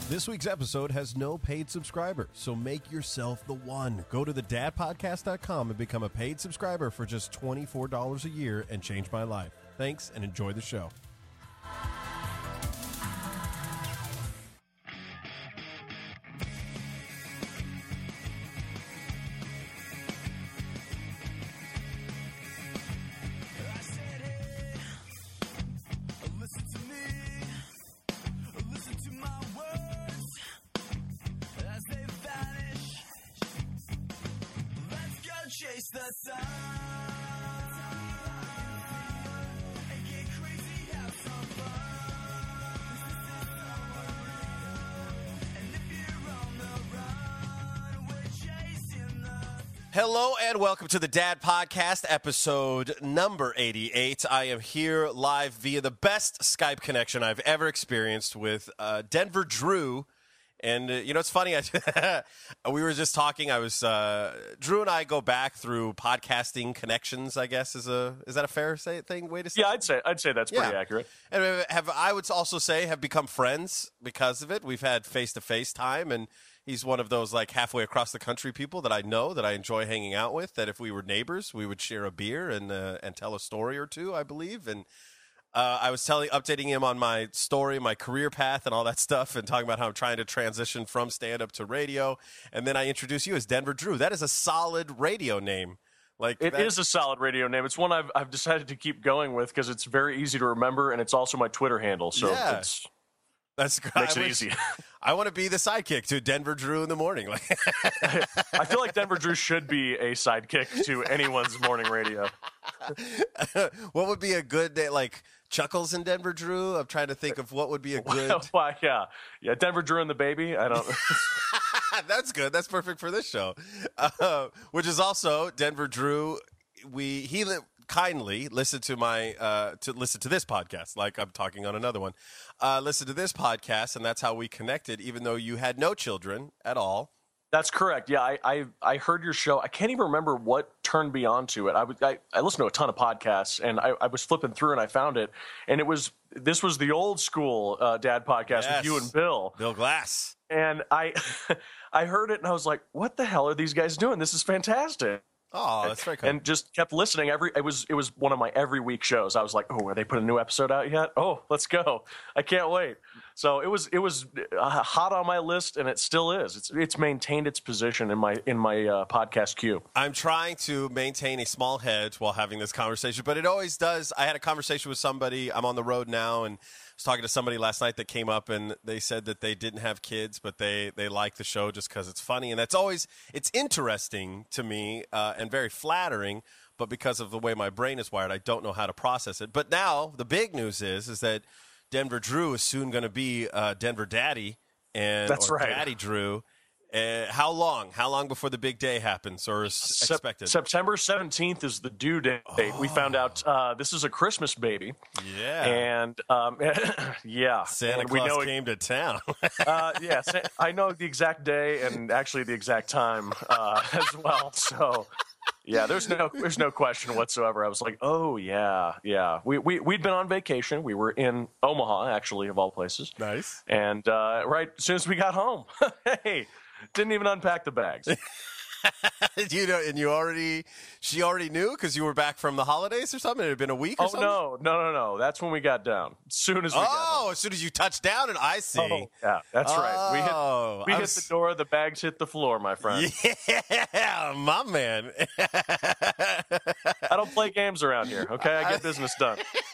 This week's episode has no paid subscribers, so make yourself the one. Go to thedadpodcast.com and become a paid subscriber for just $24 a year and change my life. Thanks, and enjoy the show. Chase the sun and get crazy, have some fun. And if you're on the run, we're chasing the Hello and welcome to the Dad Podcast, episode number 88. I am here live via the best Skype connection I've ever experienced with Denver Drew. And, you know, it's funny, we were just talking, Drew and I go back through podcasting connections, I guess, is that a fair way to say? Yeah, I'd say that's pretty accurate. And I would also say have become friends because of it. We've had face-to-face time, and he's one of those, like, halfway across the country people that I know, that I enjoy hanging out with, that if we were neighbors, we would share a beer and tell a story or two, I believe, and I was updating him on my story, my career path, and all that stuff, and talking about how I'm trying to transition from stand-up to radio. And then I introduced you as Denver Drew. That is a solid radio name. It is a solid radio name. It's one I've decided to keep going with because it's very easy to remember, and it's also my Twitter handle. So that's great. Makes it easy. I want to be the sidekick to Denver Drew in the morning. I feel like Denver Drew should be a sidekick to anyone's morning radio. What would be a good day? Like Chuckles and Denver Drew? I'm trying to think of what would be a good. Well, yeah, Denver Drew and the baby. I don't. That's good. That's perfect for this show, which is also Denver Drew. He kindly listened to listen to this podcast, like I'm talking on another one. Listen to this podcast, and that's how we connected. Even though you had no children at all. That's correct. Yeah, I heard your show. I can't even remember what turned me on to it. I listened to a ton of podcasts, and I was flipping through, and I found it, and this was the old school Dad podcast with you and Bill Glass, and I heard it, and I was like, what the hell are these guys doing? This is fantastic. Oh, that's very cool. And just kept listening. It was one of my every week shows. I was like, oh, are they putting a new episode out yet? Oh, let's go! I can't wait. So it was hot on my list, and it still is. It's maintained its position in my podcast queue. I'm trying to maintain a small hedge while having this conversation, but it always does. I had a conversation with somebody. I'm on the road now, and I was talking to somebody last night that came up, and they said that they didn't have kids, but they like the show just because it's funny, and it's interesting to me and very flattering. But because of the way my brain is wired, I don't know how to process it. But now the big news is that Denver Drew is soon going to be Denver Daddy, That's right. Daddy Drew. How long before the big day happens or is expected? September 17th is the due date. Oh. We found out this is a Christmas baby. Yeah. And, yeah. Santa Claus came to town. Yeah, I know the exact day and actually the exact time as well. So, yeah, there's no question whatsoever. I was like, oh, yeah. We'd been on vacation. We were in Omaha, actually, of all places. Nice. And right as soon as we got home, hey, didn't even unpack the bags. And she already knew because you were back from the holidays or something? It had been a week or something? Oh, no. That's when we got down. As soon as we got home. As soon as you touched down, and I see. Oh, yeah, that's right. We hit the door, the bags hit the floor, my friend. Yeah, my man. I don't play games around here, okay? I get business done.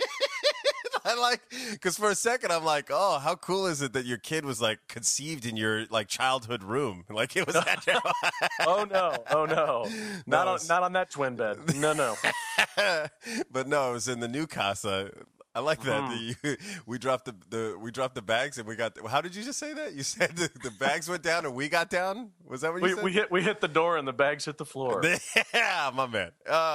Because for a second I'm like, oh, how cool is it that your kid was like conceived in your like childhood room? Like it was that. Oh no, not on that twin bed. No. But no, it was in the new casa. I like that. We dropped the bags and we got. How did you just say that? You said the bags went down and we got down. Was that what you said? We hit the door and the bags hit the floor. Yeah, my man.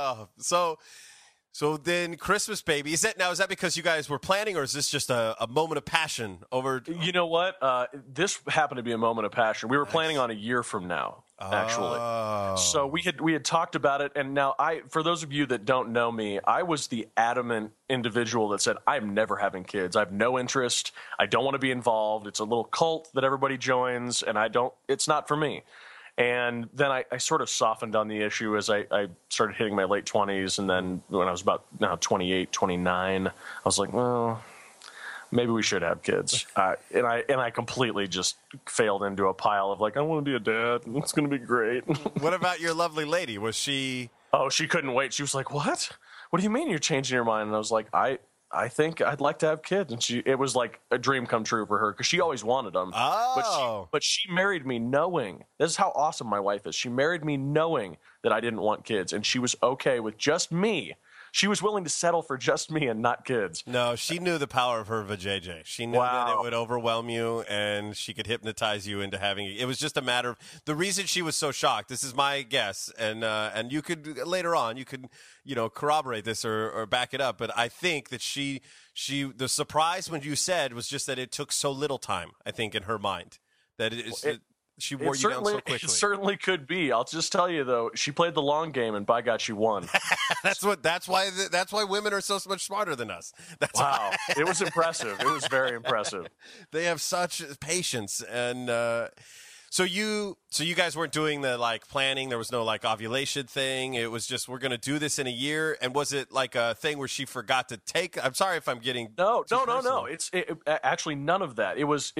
So then Christmas Baby, is that because you guys were planning, or is this just a moment of passion over? You know what? This happened to be a moment of passion. We were planning on a year from now. actually. Oh. So we had talked about it, and now for those of you that don't know me, I was the adamant individual that said I'm never having kids. I have no interest. I don't want to be involved. It's a little cult that everybody joins, and it's not for me. And then I sort of softened on the issue as I started hitting my late 20s, and then when I was about 28, 29, I was like, well, maybe we should have kids. And I completely just failed into a pile of like, I want to be a dad. It's going to be great. What about your lovely lady? Was she? Oh, she couldn't wait. She was like, what? What do you mean you're changing your mind? And I was like, I think I'd like to have kids. And it was like a dream come true for her because she always wanted them. Oh. But she married me knowing, this is how awesome my wife is. She married me knowing that I didn't want kids, and she was okay with just me. She was willing to settle for just me and not kids. No, she knew the power of her vajayjay. She knew that it would overwhelm you, and she could hypnotize you into having it. It was just a matter of the reason she was so shocked. This is my guess, and you could later on you could corroborate this or back it up. But I think that she the surprise when you said was just that it took so little time. I think in her mind that she wore you down so quickly. It certainly could be. I'll just tell you though, she played the long game, and by God, she won. That's why women are so much smarter than us. Wow, it was impressive. It was very impressive. They have such patience, and so you guys weren't doing the like planning. There was no like ovulation thing. It was just we're going to do this in a year. And was it like a thing where she forgot to take? I'm sorry if I'm getting no. It's actually none of that. It was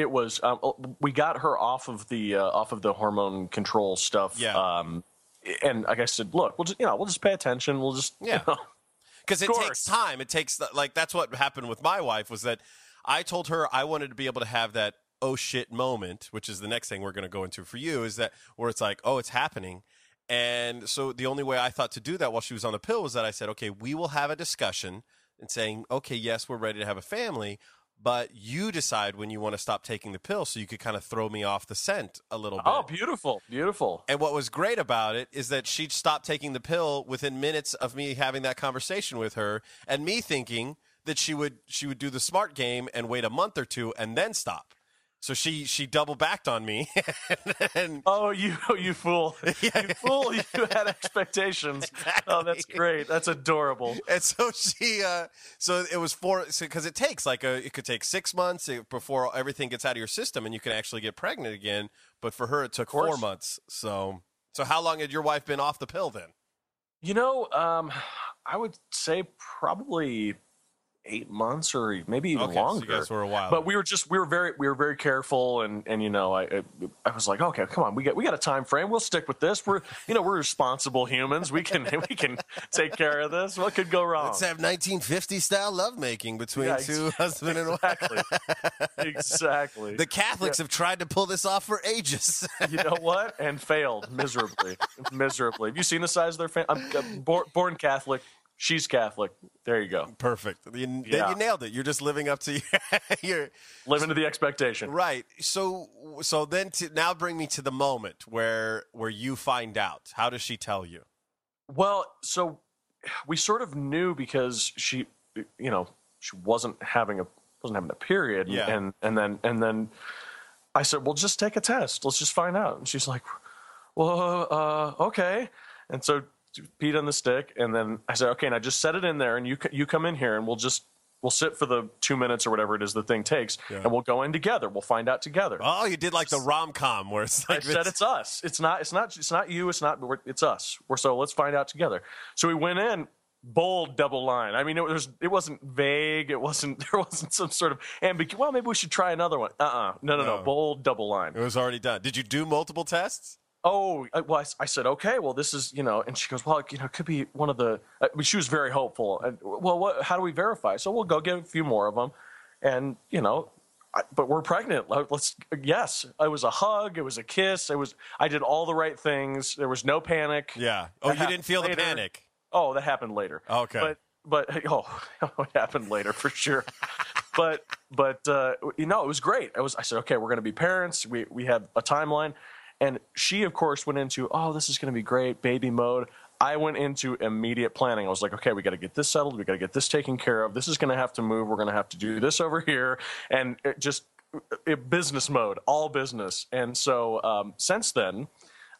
we got her off of the hormone control stuff. Yeah. And like I said, look, we'll just pay attention. We'll just because it takes time. It takes like that's what happened with my wife was that I told her I wanted to be able to have that oh shit moment, which is the next thing we're going to go into for you, is that where it's like, oh, it's happening. And so the only way I thought to do that while she was on the pill was that I said, okay, we will have a discussion and saying, okay, yes, we're ready to have a family, but you decide when you want to stop taking the pill so you could kind of throw me off the scent a little bit. Oh, beautiful, beautiful. And what was great about it is that she'd stop taking the pill within minutes of me having that conversation with her and me thinking that she would do the smart game and wait a month or two and then stop. So she double backed on me. and oh, you fool! Yeah. You fool! You had expectations. Exactly. Oh, that's great. That's adorable. And so so it was because it takes it could take 6 months before everything gets out of your system and you can actually get pregnant again. But for her, it took 4 months. So how long had your wife been off the pill then? I would say probably 8 months or maybe even longer. So you guys were a while. But we were very careful, and I was like, okay, come on, we got a time frame. We'll stick with this. We're responsible humans. We can take care of this. What could go wrong? Let's have 1950s style lovemaking between two husband and wife. Exactly. The Catholics have tried to pull this off for ages. You know what? And failed miserably. Have you seen the size of their family? I'm born Catholic. She's Catholic. There you go. Perfect. Then you nailed it. You're just living up to your living to the expectation. Right. So then now bring me to the moment where you find out. How does she tell you? Well, so we sort of knew because she wasn't having a period. Yeah. And then I said, well, just take a test. Let's just find out. And she's like, well, okay. And so peed on the stick, and then I said, okay, now just set it in there, and you come in here, and we'll sit for the 2 minutes or whatever it is the thing takes, and we'll go in together. We'll find out together. Oh, you did like the rom-com where it's like I said it's us. It's not you. It's us. So let's find out together. So we went in. Bold double line. I mean, it wasn't vague. There wasn't some sort of ambiguity. Well, maybe we should try another one. No. Bold double line. It was already done. Did you do multiple tests? Oh, well, I said, okay, well, this is, and she goes, well, it could be one of the, she was very hopeful. And, well, how do we verify? So we'll go get a few more of them. And, but we're pregnant. Yes. It was a hug. It was a kiss. I did all the right things. There was no panic. Yeah. Oh, you didn't feel the panic. Oh, that happened later. Okay. But it happened later for sure. but it was great. I said, okay, we're going to be parents. We have a timeline. And she, of course, went into, oh, this is going to be great, baby mode. I went into immediate planning. I was like, okay, we got to get this settled. We got to get this taken care of. This is going to have to move. We're going to have to do this over here. And business mode, all business. And so since then,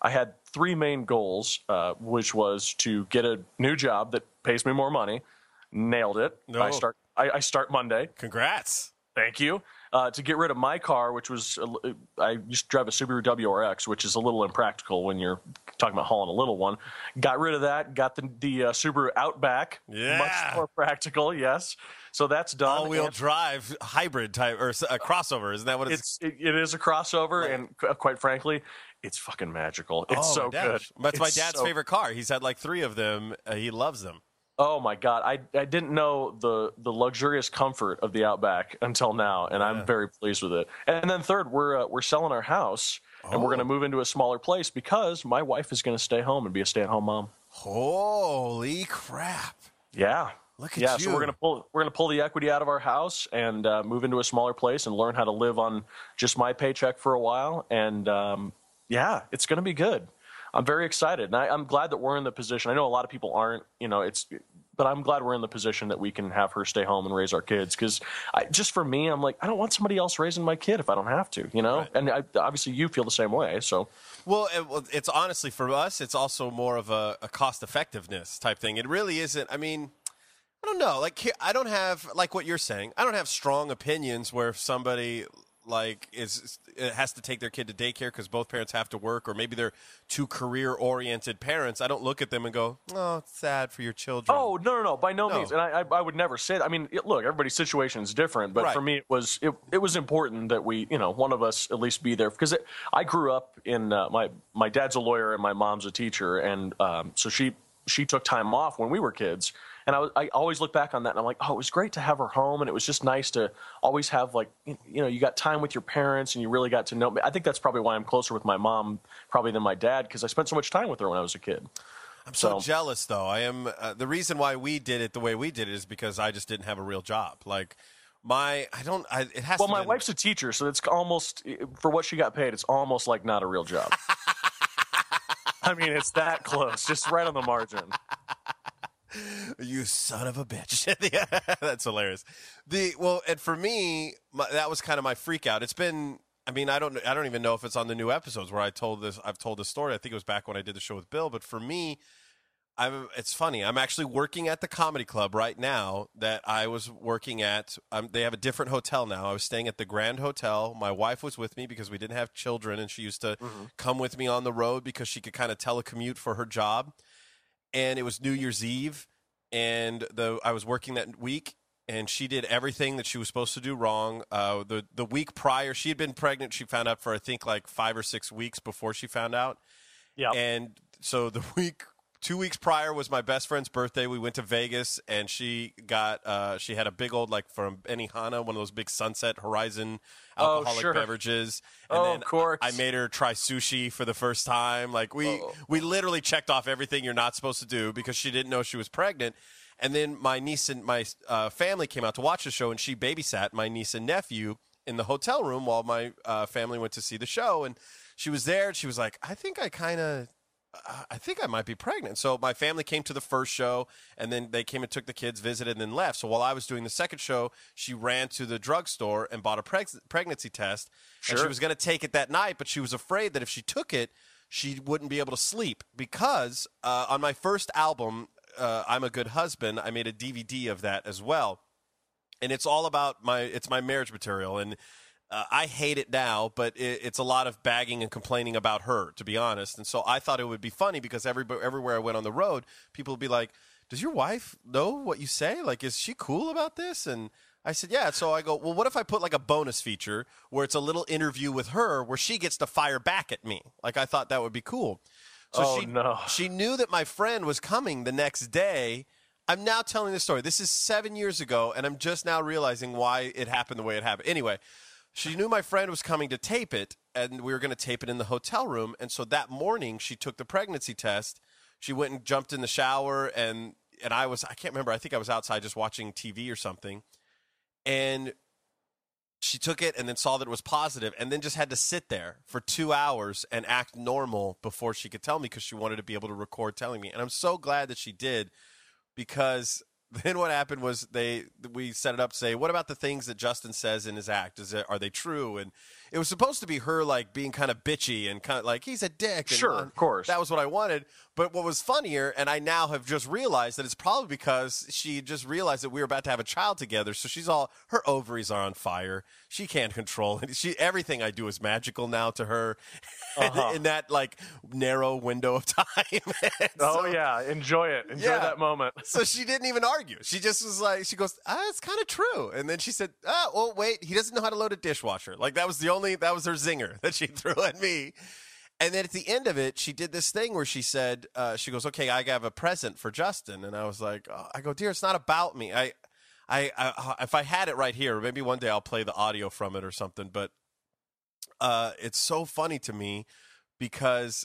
I had three main goals, which was to get a new job that pays me more money. Nailed it. No. I start Monday. Congrats. Thank you. To get rid of my car, which was I used to drive a Subaru WRX, which is a little impractical when you're talking about hauling a little one. Got rid of that. Got the Subaru Outback. Yeah. Much more practical. Yes. So that's done. All-wheel drive hybrid type or a crossover, isn't that what it's? It is a crossover, and quite frankly, it's fucking magical. It's so good. That's my It's dad's so- favorite car. He's had like 3 of them. He loves them. Oh my God, I didn't know the luxurious comfort of the Outback until now, and I'm very pleased with it. And then third, we're selling our house, and we're going to move into a smaller place because my wife is going to stay home and be a stay-at-home mom. Holy crap! Yeah. Look at you. So we're gonna pull the equity out of our house and move into a smaller place and learn how to live on just my paycheck for a while. And it's gonna be good. I'm very excited, and I'm glad that we're in the position. I know a lot of people aren't, but I'm glad we're in the position that we can have her stay home and raise our kids. Because just for me, I'm like, I don't want somebody else raising my kid if I don't have to, Right. And obviously you feel the same way. So Well, it's honestly for us, it's also more of a cost effectiveness type thing. It really isn't. I mean, I don't know. Like, I don't have, like what you're saying, I don't have strong opinions where if somebody like has to take their kid to daycare because both parents have to work, or maybe they're two career oriented parents. I don't look at them and go, "Oh, it's sad for your children." Oh, no, by no No. means. And I would never say that. I mean, look, everybody's situation is different, but Right. for me, it was important that we, one of us at least be there, because I grew up in my dad's a lawyer and my mom's a teacher, and so she took time off when we were kids. And I always look back on that and I'm like, oh, it was great to have her home. And it was just nice to always have, like, you got time with your parents and you really got to know. I think that's probably why I'm closer with my mom probably than my dad, because I spent so much time with her when I was a kid. I'm so jealous, though. I am. The reason why we did it the way we did it is because I just didn't have a real job. Like, it has Well, to my been- wife's a teacher, so it's almost, for what she got paid, it's almost like not a real job. I mean, it's that close, just right on the margin. You son of a bitch. That's hilarious. And for me, that was kind of my freak out. It's been, I mean, I don't even know if it's on the new episodes where I've told this story. I think it was back when I did the show with Bill, but for me, it's funny. I'm actually working at the comedy club right now that I was working at. They have a different hotel now. I was staying at the Grand Hotel. My wife was with me because we didn't have children, and she used to come with me on the road because she could kind of telecommute for her job. And it was New Year's Eve, and I was working that week, and she did everything that she was supposed to do wrong. The week prior, she had been pregnant. She found out for, I think, like 5 or 6 weeks before she found out. Yeah. And so 2 weeks prior was my best friend's birthday. We went to Vegas, and she had a big old, like, from Benihana, one of those big Sunset Horizon alcoholic beverages. And then of course. I made her try sushi for the first time. Like, we literally checked off everything you're not supposed to do because she didn't know she was pregnant. And then my niece and my family came out to watch the show, and she babysat my niece and nephew in the hotel room while my family went to see the show. And she was there, and she was like, I think I might be pregnant. So my family came to the first show, and then they came and took the kids, visited, and then left. So while I was doing the second show, she ran to the drugstore and bought a pregnancy test. Sure. And she was going to take it that night, but she was afraid that if she took it, she wouldn't be able to sleep because on my first album, I'm a Good Husband, I made a DVD of that as well. And it's all about my marriage material. And I hate it now, but it's a lot of bagging and complaining about her, to be honest. And so I thought it would be funny because everywhere I went on the road, people would be like, does your wife know what you say? Like, is she cool about this? And I said, yeah. So I go, well, what if I put like a bonus feature where it's a little interview with her where she gets to fire back at me? Like, I thought that would be cool. So she knew that my friend was coming the next day. I'm now telling this story. This is 7 years ago, and I'm just now realizing why it happened the way it happened. Anyway, she knew my friend was coming to tape it, and we were going to tape it in the hotel room. And so that morning, she took the pregnancy test. She went and jumped in the shower, and I can't remember. I think I was outside just watching TV or something. And she took it and then saw that it was positive and then just had to sit there for 2 hours and act normal before she could tell me because she wanted to be able to record telling me. And I'm so glad that she did because then what happened was we set it up to say, what about the things that Justin says in his act? Are they true? And it was supposed to be her like being kind of bitchy and kind of like he's a dick. And, Sure, of course. That was what I wanted. But what was funnier, and I now have just realized that it's probably because she just realized that we were about to have a child together. So her ovaries are on fire. She can't control it. Everything I do is magical now to her in that like narrow window of time. Oh yeah, enjoy it. Enjoy that moment. So she didn't even argue. She just was like, she goes, it's kind of true. And then she said, oh wait, he doesn't know how to load a dishwasher. Like that was her zinger that she threw at me. And then at the end of it, she did this thing where she said, she goes, okay, I have a present for Justin. And I was like, I go, dear, it's not about me. I if I had it right here, maybe one day I'll play the audio from it or something. But it's so funny to me because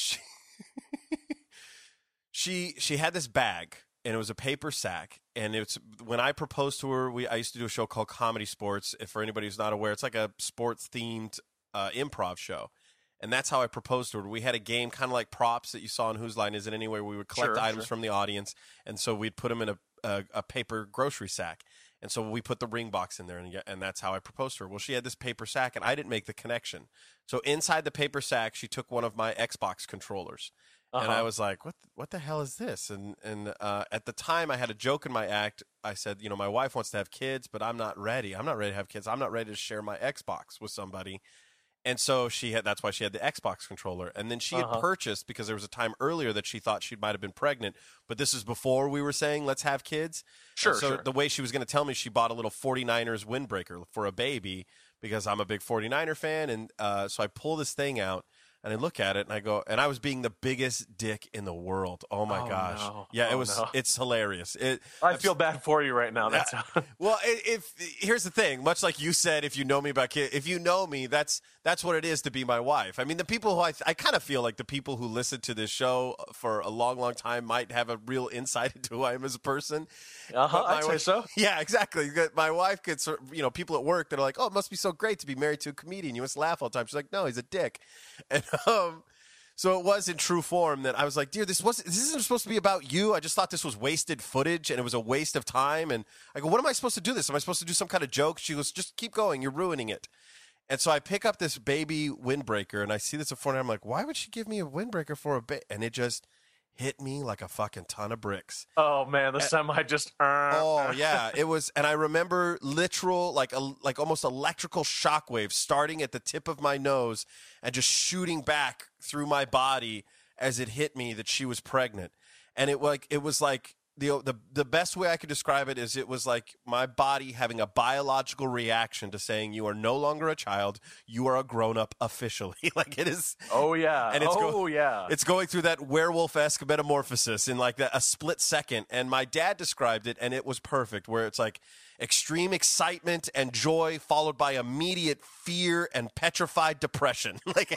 she had this bag and it was a paper sack. And it's when I proposed to her, I used to do a show called Comedy Sports. If for anybody who's not aware, it's like a sports themed improv show. And that's how I proposed to her. We had a game kind of like props that you saw in Whose Line Is It Anyway? We would collect items from the audience, and so we'd put them in a paper grocery sack. And so we put the ring box in there, and that's how I proposed to her. Well, she had this paper sack, and I didn't make the connection. So inside the paper sack, she took one of my Xbox controllers. And I was like, what the hell is this? And at the time, I had a joke in my act. I said, my wife wants to have kids, but I'm not ready. I'm not ready to have kids. I'm not ready to share my Xbox with somebody. And so that's why she had the Xbox controller. And then she had purchased, because there was a time earlier that she thought she might have been pregnant, but this is before we were saying, let's have kids. So the way she was going to tell me, she bought a little 49ers windbreaker for a baby because I'm a big 49er fan. And so I pull this thing out and I look at it and I go, and I was being the biggest dick in the world. Oh my gosh. No. Yeah, it's hilarious. I feel bad for you right now. That's well, here's the thing. Much like you said, if you know me about kids, if you know me, that's what it is to be my wife. I mean, the people who I kind of feel like the people who listen to this show for a long, long time might have a real insight into who I am as a person. I'd say so. Yeah, exactly. My wife gets, people at work that are like, oh, it must be so great to be married to a comedian. You must laugh all the time. She's like, no, he's a dick. And so it was in true form that I was like, dear, this isn't supposed to be about you. I just thought this was wasted footage and it was a waste of time. And I go, what am I supposed to do this? Am I supposed to do some kind of joke? She goes, just keep going. You're ruining it. And so I pick up this baby windbreaker and I see this at 4, and I'm like, why would she give me a windbreaker for a baby? And it just hit me like a fucking ton of bricks. Oh man, the semi just. Oh yeah, it was, and I remember literal, like almost electrical shockwaves starting at the tip of my nose and just shooting back through my body as it hit me that she was pregnant, and it was like the best way I could describe it is it was like my body having a biological reaction to saying you are no longer a child, you are a grown up officially. Like it is. Oh yeah. And yeah. It's going through that werewolf-esque metamorphosis in like a split second. And my dad described it, and it was perfect. Where it's like extreme excitement and joy followed by immediate fear and petrified depression. Like,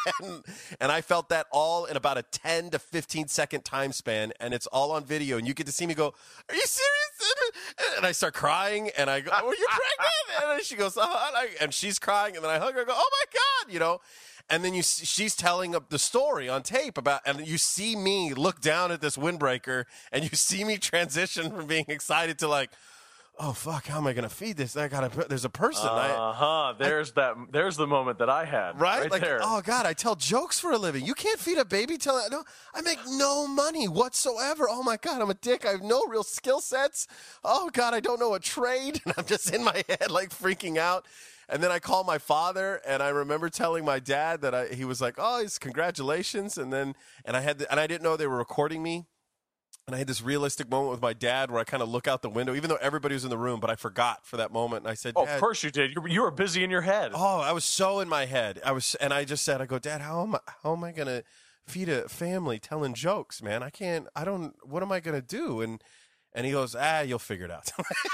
and I felt that all in about a 10 to 15 second time span, and it's all on video, and you get to see me go, "Are you serious?" And I start crying, and I go, "Were you pregnant?" And then she goes, and she's crying, and then I hug her, and go, "Oh my God," And then she's telling the story on tape and you see me look down at this windbreaker, and you see me transition from being excited to like, oh fuck, how am I going to feed this? There's a person. There's the moment that I had. Right like, there. Oh God, I tell jokes for a living. You can't feed a baby no, I make no money whatsoever. Oh my God, I'm a dick. I have no real skill sets. Oh God, I don't know a trade. And I'm just in my head like freaking out. And then I call my father, and I remember telling my dad that he was like, oh, congratulations. And I didn't know they were recording me. And I had this realistic moment with my dad where I kind of look out the window, even though everybody was in the room, but I forgot for that moment. And I said, "Oh, Dad, of course you did. You were busy in your head." Oh, I was so in my head. And I just said, I go, Dad, how am I going to feed a family telling jokes, man? What am I going to do? And he goes, you'll figure it out.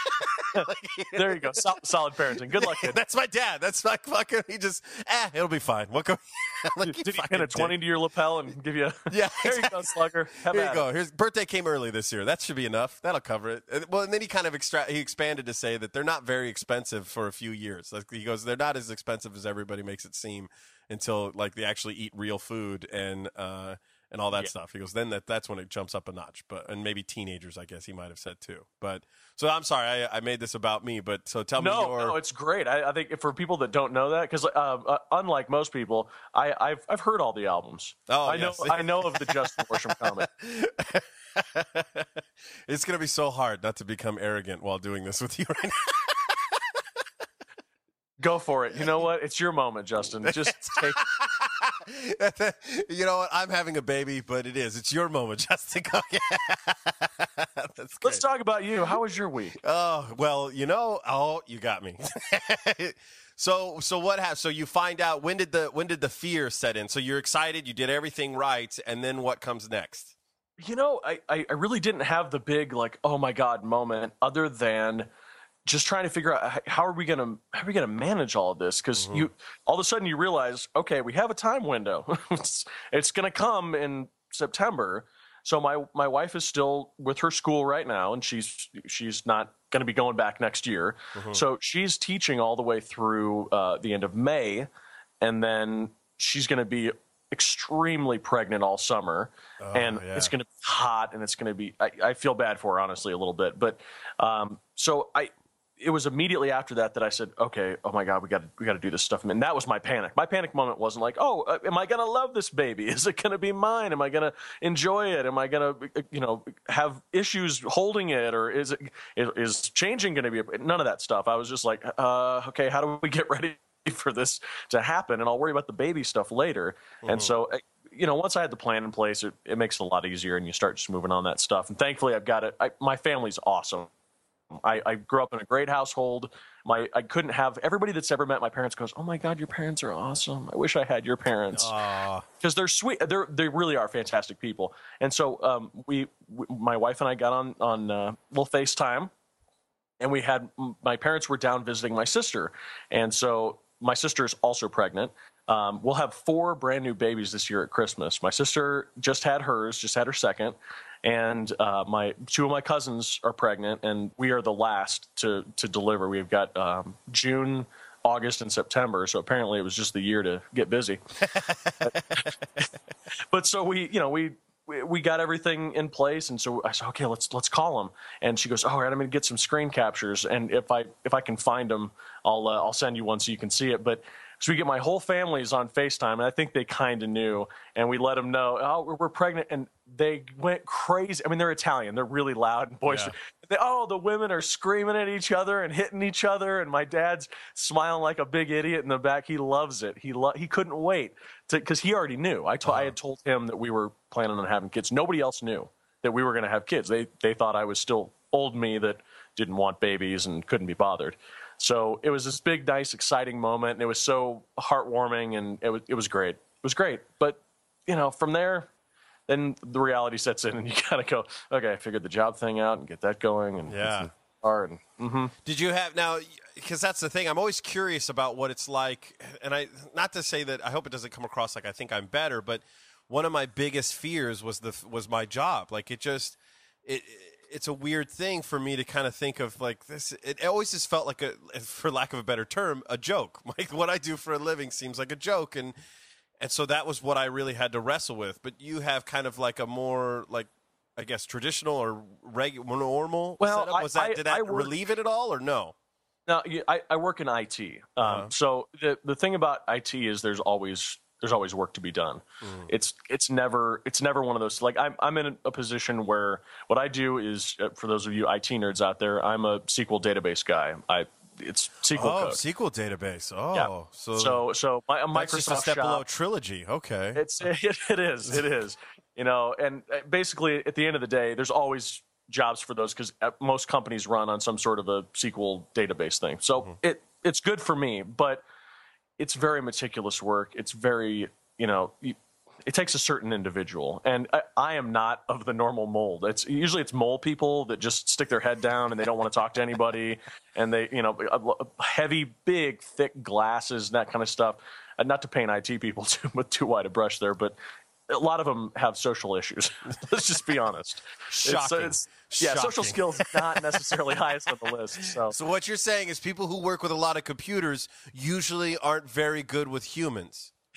There you go. Solid parenting. Good luck, kid. That's my dad. That's like fucking, he just, it'll be fine. Did he pin a 20 to your lapel and give you a, yeah, here you go, slugger. Here you go. His birthday came early this year. That should be enough. That'll cover it. And then he kind of he expanded to say that they're not very expensive for a few years. Like he goes, they're not as expensive as everybody makes it seem until like they actually eat real food and and all that stuff. He goes, then that's when it jumps up a notch. And maybe teenagers, I guess he might have said too. But so I'm sorry, I made this about me. But so tell me your. No, it's great. I think for people that don't know that, because unlike most people, I've heard all the albums. Oh, I know of the Justin Worsham comic. It's gonna be so hard not to become arrogant while doing this with you right now. Go for it. You know what? It's your moment, Justin. Just take. You know what? I'm having a baby, but it's your moment, Justin. That's great. Let's talk about you. How was your week? Oh, well, you got me. So what happened? So you find out, when did the fear set in? So you're excited, you did everything right, and then what comes next? I really didn't have the big, like, oh my God moment, other than just trying to figure out how are we gonna manage all of this, because you all of a sudden you realize, okay, we have a time window. it's gonna come in September. So my wife is still with her school right now, and she's not going to be going back next year. So she's teaching all the way through the end of May, and then she's going to be extremely pregnant all summer, and it's going to be hot, and it's going to be. I feel bad for her, honestly, a little bit, but it was immediately after that I said, okay, oh my God, we got to do this stuff. And that was my panic. My panic moment wasn't like, oh, am I going to love this baby? Is it going to be mine? Am I going to enjoy it? Am I going to, have issues holding it? Or is changing going to be, none of that stuff. I was just like, okay, how do we get ready for this to happen? And I'll worry about the baby stuff later. And so, once I had the plan in place, it makes it a lot easier, and you start just moving on that stuff. And thankfully I've got it. My family's awesome. I grew up in a great household. I couldn't have everybody that's ever met my parents goes, oh my God, your parents are awesome. I wish I had your parents, because they're sweet. They really are fantastic people. And so my wife and I got on little FaceTime, and my parents were down visiting my sister, and so my sister is also pregnant. We'll have 4 brand new babies this year at Christmas. My sister just had her second. And 2 of my cousins are pregnant, and we are the last to deliver. We've got June, August, and September. So apparently it was just the year to get busy. But so we got everything in place, and so I said, okay, let's call them. And she goes, all right, I'm going to get some screen captures, and if I can find them, I'll send you one so you can see it. But so we get my whole family's on FaceTime, and I think they kind of knew, and we let them know, oh, we're pregnant, and they went crazy. I mean, they're Italian. They're really loud and boisterous. Yeah. The women are screaming at each other and hitting each other, and my dad's smiling like a big idiot in the back. He loves it. He couldn't wait because he already knew. I had told him that we were planning on having kids. Nobody else knew that we were going to have kids. They thought I was still old me that didn't want babies and couldn't be bothered. So it was this big, nice, exciting moment, and it was so heartwarming, and it was great. It was great. But, from there, then the reality sets in, and you gotta go, okay, I figured the job thing out and get that going, and Did you have now? Because that's the thing. I'm always curious about what it's like, and not to say that I hope it doesn't come across like I think I'm better, but one of my biggest fears was my job. Like it's a weird thing for me to kind of think of like this. It always just felt like for lack of a better term, a joke. Like what I do for a living seems like a joke, and so that was what I really had to wrestle with. But you have kind of like a more like, I guess, traditional or normal setup. Did that relieve it at all, or no? No, I work in IT. So the thing about IT is there's always work to be done. It's never one of those, like I'm in a position where what I do is, for those of you IT nerds out there, I'm a SQL database guy. It's SQL code. SQL database. Oh, yeah. So my Microsoft just a step shop, below Trilogy. Okay. It is. And basically at the end of the day, there's always jobs for those because most companies run on some sort of a SQL database thing. So it's good for me, but it's very meticulous work. It's very, it takes a certain individual, and I am not of the normal mold. Usually it's mole people that just stick their head down and they don't want to talk to anybody, and they, heavy, big, thick glasses and that kind of stuff. And not to paint IT people with too wide a brush there, but a lot of them have social issues. Let's just be honest. Shocking. Social skills not necessarily highest on the list. So what you're saying is people who work with a lot of computers usually aren't very good with humans.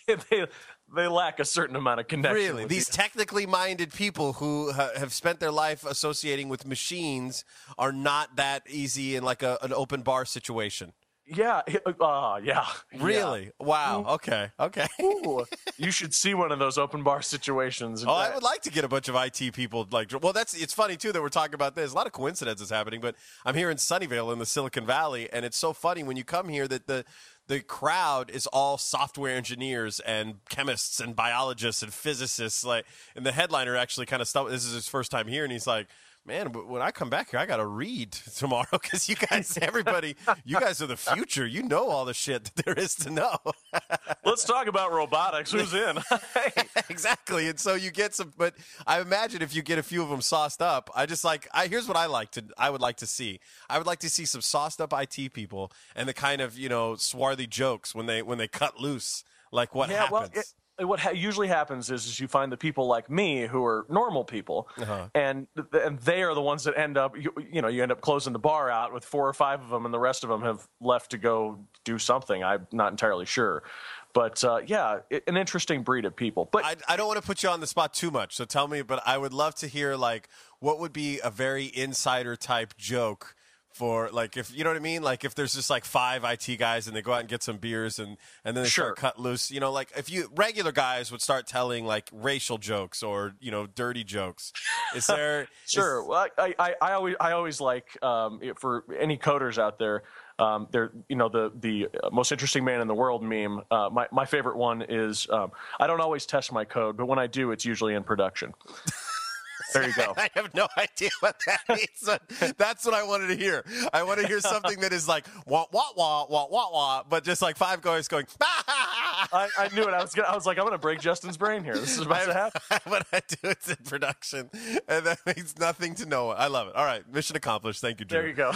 they they lack a certain amount of connection. Really, with these the- technically minded people who have spent their life associating with machines are not that easy in like an open bar situation. yeah, yeah. Really? Wow. Okay. Okay. Ooh, you should see one of those open bar situations. Oh, I would like to get a bunch of IT people like. Well, it's funny too that we're talking about this. A lot of coincidences happening, but I'm here in Sunnyvale in the Silicon Valley, and it's so funny when you come here that the crowd is all software engineers and chemists and biologists and physicists. Like, and the headliner actually kind of stopped. This is his first time here, and he's like, "Man, when I come back here, I got to read tomorrow because you guys, everybody, you guys are the future. You know all the shit that there is to know." Let's talk about robotics. Who's in? Hey. Exactly. And so you get some, but I imagine if you get a few of them sauced up, here's what I would like to see. I would like to see some sauced up IT people and the kind of, swarthy jokes when they cut loose, like what happens. What usually happens is you find the people like me who are normal people, and they are the ones that end up, you end up closing the bar out with 4 or 5 of them, and the rest of them have left to go do something. I'm not entirely sure. But, an interesting breed of people. But I don't want to put you on the spot too much, so tell me, but I would love to hear, like, what would be a very insider-type joke for, like, if you know what I mean, like if there's just like 5 IT guys and they go out and get some beers and then they start cut loose, like if regular guys would start telling like racial jokes or dirty jokes. Is there? Sure. Well, I always like for any coders out there. The most interesting man in the world meme. My favorite one is I don't always test my code, but when I do, it's usually in production. There you go. I have no idea what that means. That's what I wanted to hear. I want to hear something that is like wah wah wah wah wah wah, but just like 5 guys going. I knew it. I was like, I'm going to break Justin's brain here. This is about to happen. When I do, it's in production, and that means nothing to no one. I love it. All right, mission accomplished. Thank you, Drew. There you go.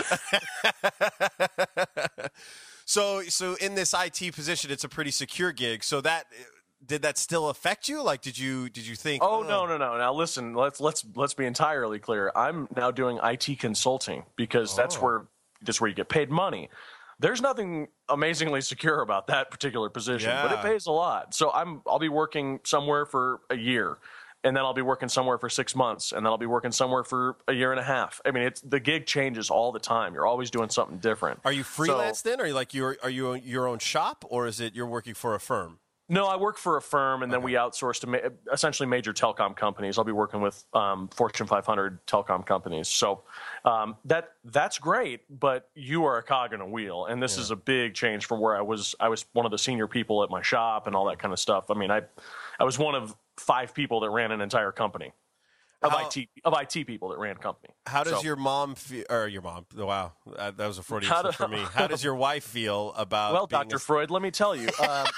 So in this IT position, it's a pretty secure gig. So did that still affect you? Like, did you think? Oh, no. Now listen, let's be entirely clear. I'm now doing IT consulting because that's where you get paid money. There's nothing amazingly secure about that particular position, but it pays a lot. So I'll be working somewhere for a year, and then I'll be working somewhere for 6 months, and then I'll be working somewhere for a year and a half. I mean, the gig changes all the time. You're always doing something different. Are you freelance then? Are you your own shop, or is it you're working for a firm? No, I work for a firm, and then we outsource to essentially major telecom companies. I'll be working with Fortune 500 telecom companies. So that's great, but you are a cog in a wheel, and this is a big change from where I was. I was one of the senior people at my shop and all that kind of stuff. I mean, I was one of 5 people that ran an entire company of IT people that ran a company. How does your mom feel? Or your mom? Wow, that was a Freudian slip for me. How does your wife feel about? Well, Dr. Freud, let me tell you.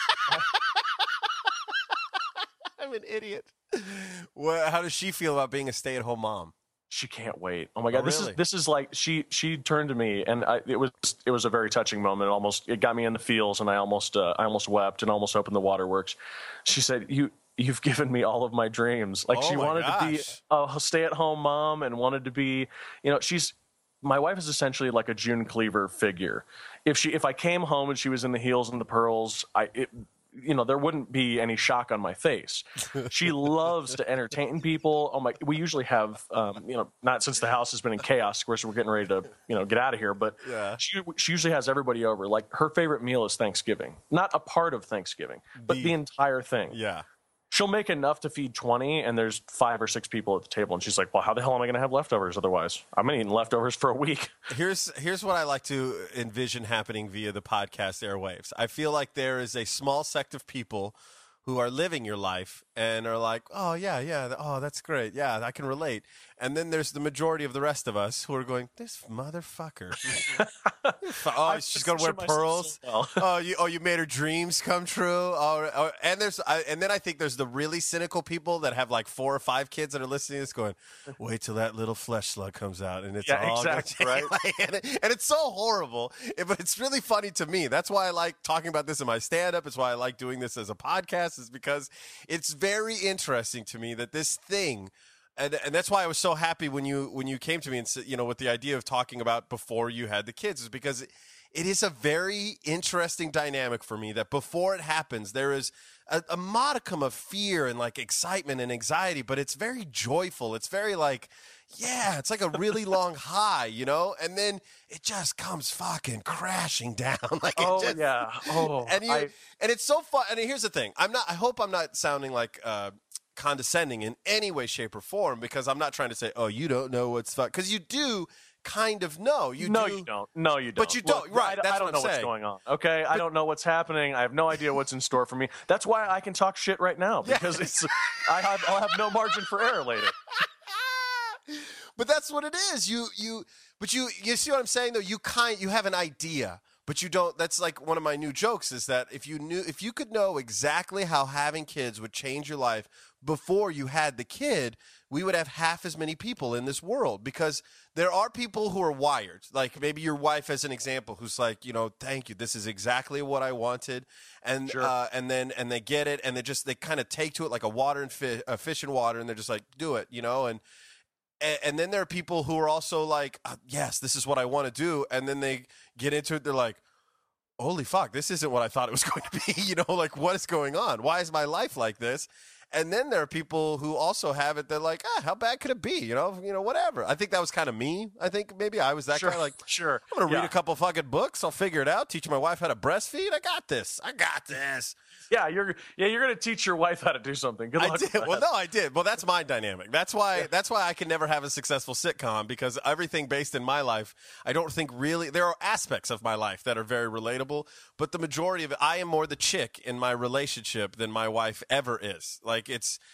I'm an idiot. How does she feel about being a stay-at-home mom? She can't wait. Oh my God, really? This is like she turned to me, and it was a very touching moment. It got me in the feels, and I almost wept and almost opened the waterworks. She said, "You've given me all of my dreams." Like she wanted to be a stay-at-home mom and wanted to be, my wife is essentially like a June Cleaver figure. If I came home and she was in the heels and the pearls, there wouldn't be any shock on my face. She loves to entertain people. We usually have, not since the house has been in chaos, of course, we're getting ready to, get out of here, but she usually has everybody over. Like her favorite meal is Thanksgiving, not a part of Thanksgiving, but the entire thing. Yeah. She'll make enough to feed 20, and there's 5 or 6 people at the table, and she's like, well, how the hell am I going to have leftovers otherwise? I'm going to eat leftovers for a week. Here's what I like to envision happening via the podcast airwaves. I feel like there is a small sect of people who are living your life and are like, oh, yeah, oh, that's great. Yeah, I can relate. And then there's the majority of the rest of us who are going, this motherfucker. She's going to wear pearls. So well. You made her dreams come true. And then I think there's the really cynical people that have like 4 or 5 kids that are listening to this going, wait till that little flesh slug comes out. And it's all exactly right. and it's so horrible, but it's really funny to me. That's why I like talking about this in my stand-up. It's why I like doing this as a podcast, is because it's very interesting to me that this thing, and that's why I was so happy when you came to me and said, with the idea of talking about before you had the kids, is because it is a very interesting dynamic for me that before it happens, there is a modicum of fear and like excitement and anxiety, but it's very joyful. It's very like, yeah, it's like a really long high, you know? And then it just comes fucking crashing down. Like, Oh, it just, yeah. Oh, and and it's so fun. And here's the thing. I hope I'm not sounding like, condescending in any way, shape, or form, because I'm not trying to say, oh, you don't know what's fun. Because you do kind of know. You don't. No, you don't. But you don't. Right. That's I don't what know I'm what's saying. going on. Okay, I don't know what's happening. I have no idea what's in store for me. That's why I can talk shit right now, because I'll have no margin for error later. But that's what it is. You see what I'm saying though? You have an idea, but you don't. That's like one of my new jokes is that if you could know exactly how having kids would change your life before you had the kid, we would have half as many people in this world, because there are people who are wired. Like maybe your wife as an example, who's like, thank you. This is exactly what I wanted. And, Sure. and they get it, and they kind of take to it like a fish in water, and they're just like, do it, and then there are people who are also like, yes, this is what I want to do. And then they get into it. They're like, holy fuck, this isn't what I thought it was going to be. Like, what is going on? Why is my life like this? And then there are people who also have it. They're like, how bad could it be? Whatever. I think that was kind of me. I think maybe I was that Sure. guy. Like, Sure. I'm going to read Yeah. a couple fucking books. I'll figure it out. Teach my wife how to breastfeed. I got this. Yeah, you're going to teach your wife how to do something. Good luck. I did. with that. Well, no, I did. Well, that's my dynamic. That's why I can never have a successful sitcom, because everything based in my life, I don't think really, there are aspects of my life that are very relatable, but the majority of it, I am more the chick in my relationship than my wife ever is. Like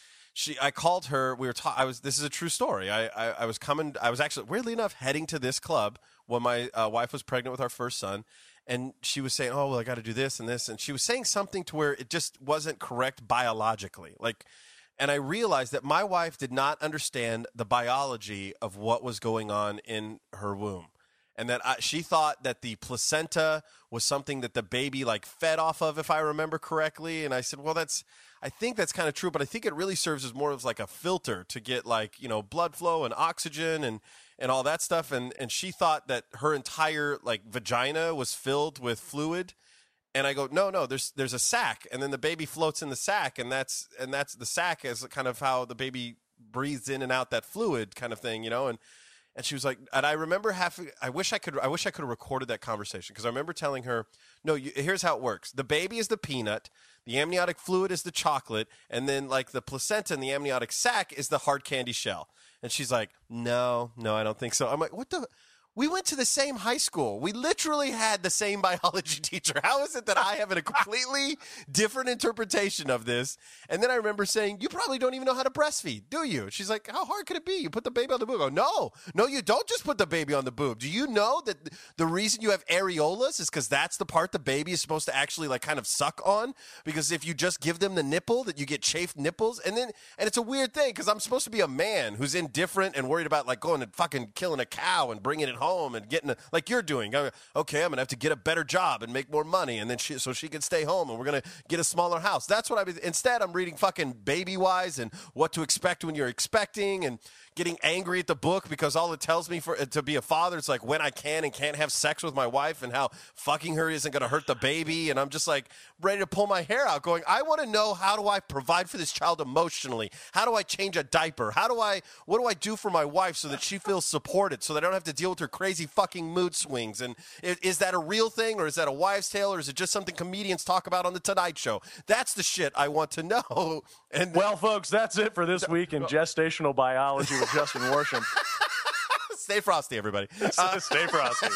I called her, this is a true story. I was actually, weirdly enough, heading to this club when my wife was pregnant with our first son. And she was saying, oh, well, I got to do this and this. And she was saying something to where it just wasn't correct biologically. And I realized that my wife did not understand the biology of what was going on in her womb. And that she thought that the placenta was something that the baby fed off of, if I remember correctly. And I said, well, I think that's kind of true, but I think it really serves as more of like a filter to get blood flow and oxygen and all that stuff. And she thought that her entire vagina was filled with fluid. And I go, no, there's a sac, and then the baby floats in the sac, and that's the sac is kind of how the baby breathes in and out that fluid kind of thing, And she was like, and I remember I wish I could have recorded that conversation, because I remember telling her, no, here's how it works. The baby is the peanut, the amniotic fluid is the chocolate, and then the placenta and the amniotic sac is the hard candy shell. And she's like, no, I don't think so. I'm like, what the? We went to the same high school. We literally had the same biology teacher. How is it that I have a completely different interpretation of this? And then I remember saying, you probably don't even know how to breastfeed, do you? She's like, how hard could it be? You put the baby on the boob. I go, no, you don't just put the baby on the boob. Do you know that the reason you have areolas is because that's the part the baby is supposed to actually kind of suck on? Because if you just give them the nipple, that you get chafed nipples. And it's a weird thing, because I'm supposed to be a man who's indifferent and worried about going and fucking killing a cow and bringing it home and getting like you're doing. Okay, I'm gonna have to get a better job and make more money, and then so she can stay home, and we're gonna get a smaller house. That's what instead I'm reading fucking Baby Wise and What to Expect When You're Expecting, and getting angry at the book because all it tells me to be a father is when I can and can't have sex with my wife, and how fucking her isn't gonna hurt the baby. And I'm just ready to pull my hair out, going, I want to know, how do I provide for this child emotionally? How do I change a diaper? What do I do for my wife so that she feels supported, so that I don't have to deal with her crazy fucking mood swings? And is that a real thing, or is that a wives' tale, or is it just something comedians talk about on the Tonight Show? That's the shit I want to know. And Well, folks, that's it for this week in gestational biology with Justin Worsham. stay frosty, everybody. Stay frosty.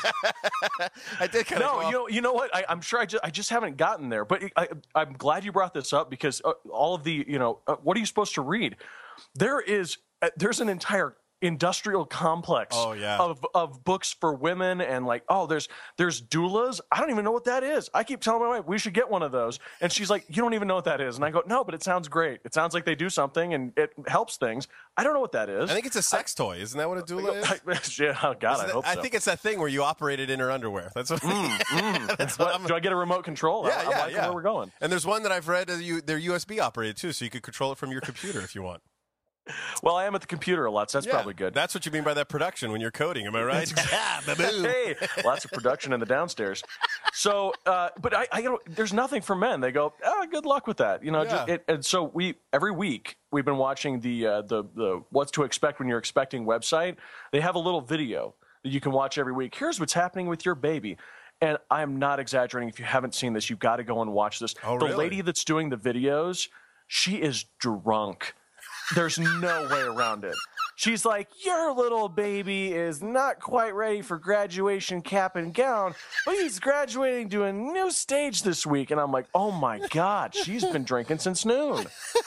I did kind of No, you know what? I'm sure I just haven't gotten there. But I'm glad you brought this up, because all of the what are you supposed to read? There's an entire industrial complex Oh, yeah. of books for women, and there's doulas. I don't even know what that is. I keep telling my wife we should get one of those, and she's like, you don't even know what that is. And I go, no, but it sounds great. It sounds like they do something and it helps things. I don't know what that is. I think it's a sex toy. Isn't that what a doula is? Yeah, oh God, I hope so. I think it's that thing where you operate it in her underwear. That's what. That's what Do I get a remote control? Yeah, I'm yeah, liking yeah. where we're going. And there's one that I've read. They're USB operated too, so you could control it from your computer if you want. Well, I am at the computer a lot, so that's Yeah, probably good. That's what you mean by that production when you're coding. Am I right? Ba-boom. Hey, lots of production in the downstairs. So, but there's nothing for men. They go, good luck with that. Yeah. And so every week we've been watching the What to Expect When You're Expecting website. They have a little video that you can watch every week. Here's what's happening with your baby. And I'm not exaggerating. If you haven't seen this, you've got to go and watch this. Oh, the really? lady that's doing the videos, she is drunk. There's no way around it. She's like, your little baby is not quite ready for graduation cap and gown, but he's graduating to a new stage this week. And I'm like, oh my God, she's been drinking since noon.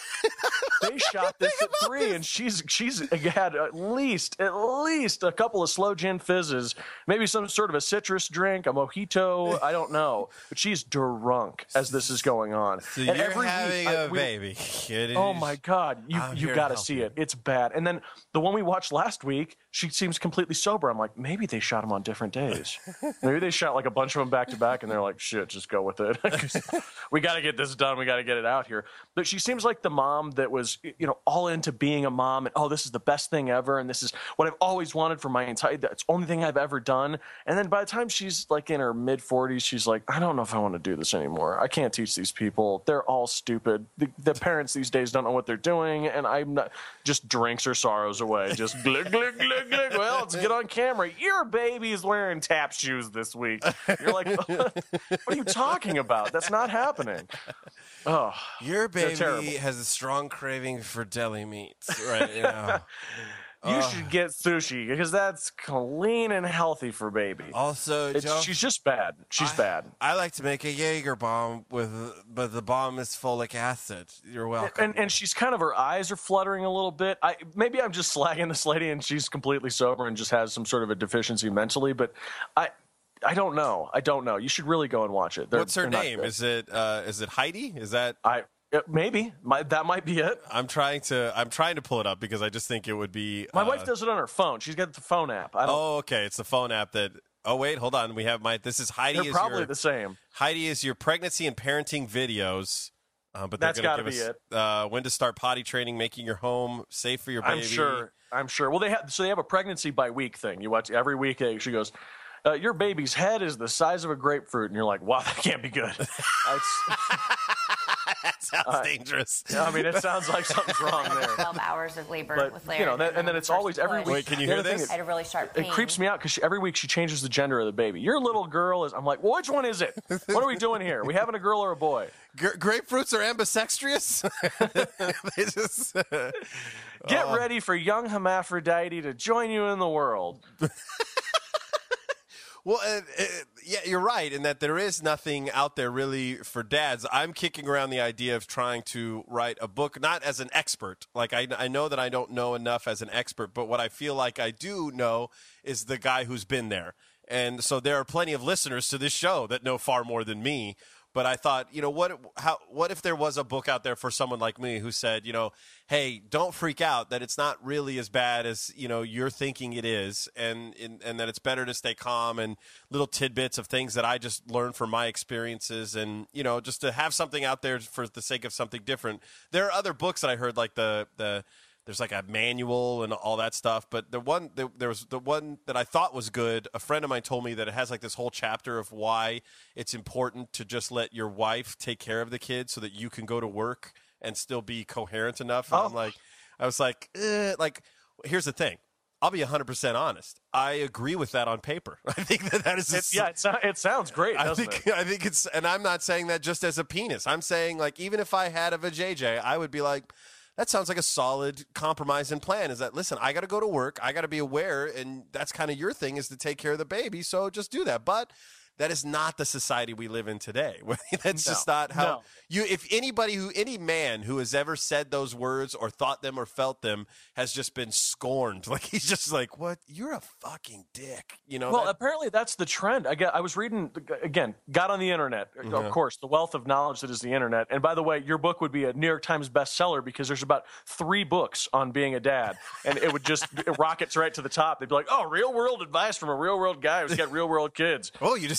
They shot this at 3, and she's had at least a couple of slow gin fizzes, maybe some sort of a citrus drink, a mojito, I don't know. But she's drunk as this is going on. So And you're every having week, a baby. Oh my God, I'm you here got to to see help it. It's bad. And then the one we watched last week, she seems completely sober. I'm like, maybe they shot them on different days. Maybe they shot like a bunch of them back to back, and they're like, shit, just go with it. We got to get this done. We got to get it out here. But she seems like the mom that was, all into being a mom, and this is the best thing ever, and this is what I've always wanted for my entire. That's the only thing I've ever done. And then by the time she's like in her mid 40s, she's like, I don't know if I want to do this anymore. I can't teach these people. They're all stupid. The parents these days don't know what they're doing, and I'm not. Just drinks her sorrows away. Just glug glug glug glug. Well, let's get on camera. Your baby's wearing tap shoes this week. You're like, what are you talking about? That's not happening. Oh, Your they're terrible. baby has a strong craving for deli meats right now. You should get sushi because that's clean and healthy for baby. Also, Joe, She's just bad. She's bad. I like to make a Jaeger bomb but the bomb is folic acid. You're welcome. And she's kind of, her eyes are fluttering a little bit. Maybe I'm just slagging this lady and she's completely sober and just has some sort of a deficiency mentally, but I don't know. I don't know. You should really go and watch it. What's her they're not name? good. Is it Heidi? Is that? Maybe that might be it. I'm trying to pull it up because I just think it would be. My wife does it on her phone. She's got the phone app. Oh, okay. It's the phone app that. Oh wait, hold on. We have This is Heidi. They're probably the same. Heidi is your pregnancy and parenting videos. But That's got to be it. When to start potty training, making your home safe for your baby. I'm sure. Well, they have a pregnancy by week thing. You watch every week. She goes, your baby's head is the size of a grapefruit, and you're like, wow, that can't be good. That sounds dangerous. I mean, it sounds like something's wrong there. 12 hours of labor But, with Larry. and then it's always every week. Wait, can you The hear other thing this? I had a really sharp pain. It creeps me out because every week she changes the gender of the baby. Your little girl is. I'm like, well, which one is it? What are we doing here? Are we having a girl or a boy? Grapefruits are ambidextrous. They just. Get ready for young Hermaphrodite to join you in the world. Well, yeah, you're right in that there is nothing out there really for dads. I'm kicking around the idea of trying to write a book, not as an expert. Like, I know that I don't know enough as an expert, but what I feel like I do know is the guy who's been there. And so there are plenty of listeners to this show that know far more than me. But I thought, what if there was a book out there for someone like me who said, hey, don't freak out that it's not really as bad as, you're thinking it is, and that it's better to stay calm, and little tidbits of things that I just learned from my experiences, and, just to have something out there for the sake of something different. There are other books that I heard, like there's like a manual and all that stuff, but there was the one that I thought was good. A friend of mine told me that it has like this whole chapter of why it's important to just let your wife take care of the kids so that you can go to work and still be coherent enough. And I was like, here's the thing. I'll be 100% honest. I agree with that on paper. I think that is. It sounds great. I think it's, and I'm not saying that just as a penis. I'm saying, like, even if I had a vajayjay, I would be like, that sounds like a solid compromise and plan. Is that, listen, I got to go to work. I got to be aware. And that's kind of your thing, is to take care of the baby. So just do that. But that is not the society we live in today. That's just not how if any man who has ever said those words or thought them or felt them has just been scorned. Like, he's just like, what? You're a fucking dick. Well, apparently that's the trend. I was reading, again, got on the internet, of course, the wealth of knowledge that is the internet. And by the way, your book would be a New York Times bestseller because there's about 3 books on being a dad. And it would just, it rockets right to the top. They'd be like, oh, real world advice from a real world guy who's got real world kids. Oh, you just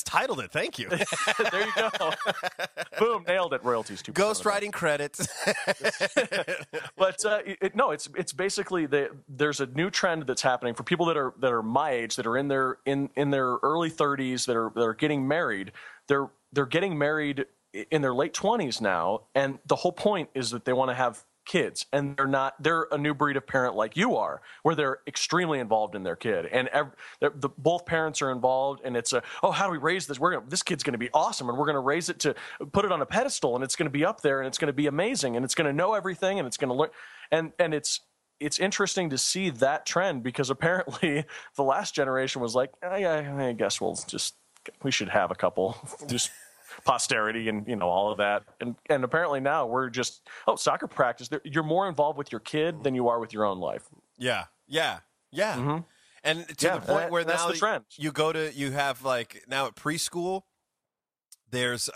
just titled it. Thank you. There you go. Boom, nailed it. Royalties 2%. Ghostwriting credits. But no, it's basically there's a new trend that's happening for people that are my age, that are in their early 30s, that are getting married. They're getting married in their late 20s now, and the whole point is that they want to have kids, and they're a new breed of parent like you are, where they're extremely involved in their kid, and both parents are involved, and it's how do we raise this? This kid's going to be awesome, and we're going to raise it to put it on a pedestal, and it's going to be up there, and it's going to be amazing, and it's going to know everything, and it's going to learn, and it's interesting to see that trend, because apparently the last generation was like, I guess we should have a couple, just posterity and all of that, and apparently now we're just soccer practice. You're more involved with your kid than you are with your own life. Yeah. Mm-hmm. And to the point where that's now the trend. you have like now at preschool, there's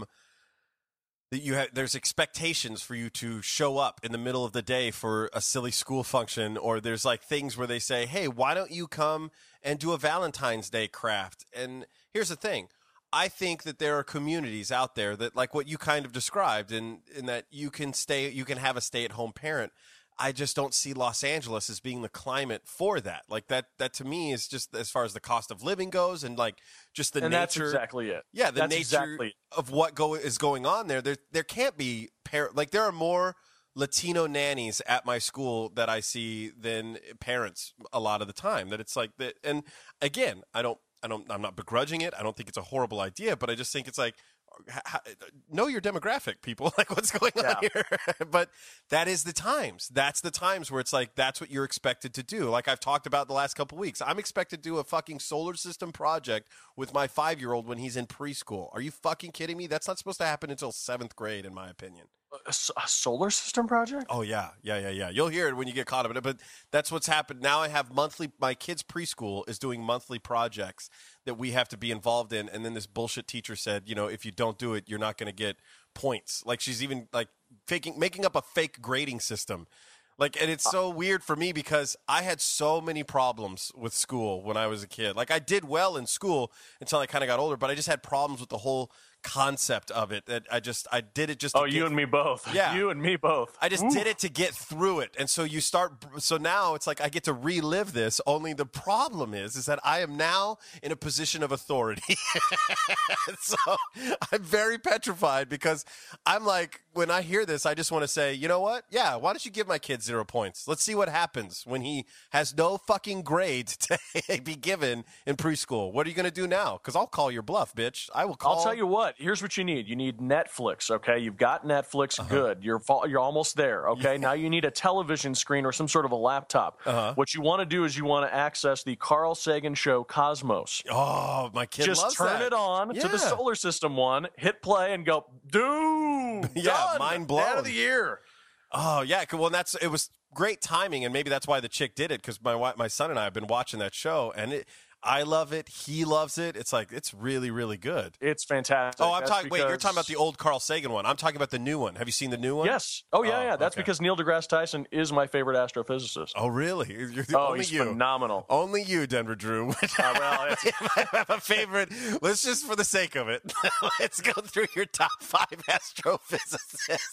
there's expectations for you to show up in the middle of the day for a silly school function, or there's like things where they say, hey, why don't you come and do a Valentine's Day craft? And here's the thing. I think that there are communities out there that, like what you kind of described, in that you can have a stay-at-home parent. I just don't see Los Angeles as being the climate for that. Like that to me is just, as far as the cost of living goes, and like just the nature. That's exactly it. Yeah, that's nature exactly of what is going on there. There can't be there are more Latino nannies at my school that I see than parents a lot of the time. That it's like that, and again, I'm not begrudging it. I don't think it's a horrible idea, but I just think it's like, know your demographic, people. Like, what's going on here? But that is the times. That's the times where it's like, that's what you're expected to do. Like I've talked about the last couple of weeks. I'm expected to do a fucking solar system project with my 5-year-old when he's in preschool. Are you fucking kidding me? That's not supposed to happen until 7th grade, in my opinion. a solar system project. Oh yeah. You'll hear it when you get caught up in it, but that's what's happened. Now I have my kids' preschool is doing monthly projects that we have to be involved in, and then this bullshit teacher said, if you don't do it, you're not going to get points. Like she's even like making up a fake grading system. Like, and it's so weird for me because I had so many problems with school when I was a kid. Like I did well in school until I kind of got older, but I just had problems with the whole concept of it. That I did it just to you and me both. Yeah, you and me both. I just did it to get through it. And so so now it's like I get to relive this, only the problem is that I am now in a position of authority. So I'm very petrified because I'm like, when I hear this, I just want to say, you know what? Yeah, why don't you give my kid 0 points? Let's see what happens when he has no fucking grade to be given in preschool. What are you going to do now? Because I'll call your bluff, bitch. I'll tell you what. Here's what you need. You need Netflix, okay? You've got Netflix. Good. You're almost there, okay? Now you need a television screen or some sort of a laptop. What you want to do is you want to access the Carl Sagan show Cosmos. Oh, my kid Just loves turn that. it on to the solar system one, hit play, and go, dude, Yeah, done. mind blown. Man of the year. Oh, yeah. Well, it was great timing, and maybe that's why the chick did it, because my son and I have been watching that show, and I love it. He loves it. It's like, it's really, really good. It's fantastic. Oh, wait, you're talking about the old Carl Sagan one. I'm talking about the new one. Have you seen the new one? Yes. Oh, yeah. That's because Neil deGrasse Tyson is my favorite astrophysicist. Oh, really? Only he's you. Phenomenal. Only you, Denver Drew. Well, I have a favorite. Let's just, for the sake of it, let's go through your top 5 astrophysicists.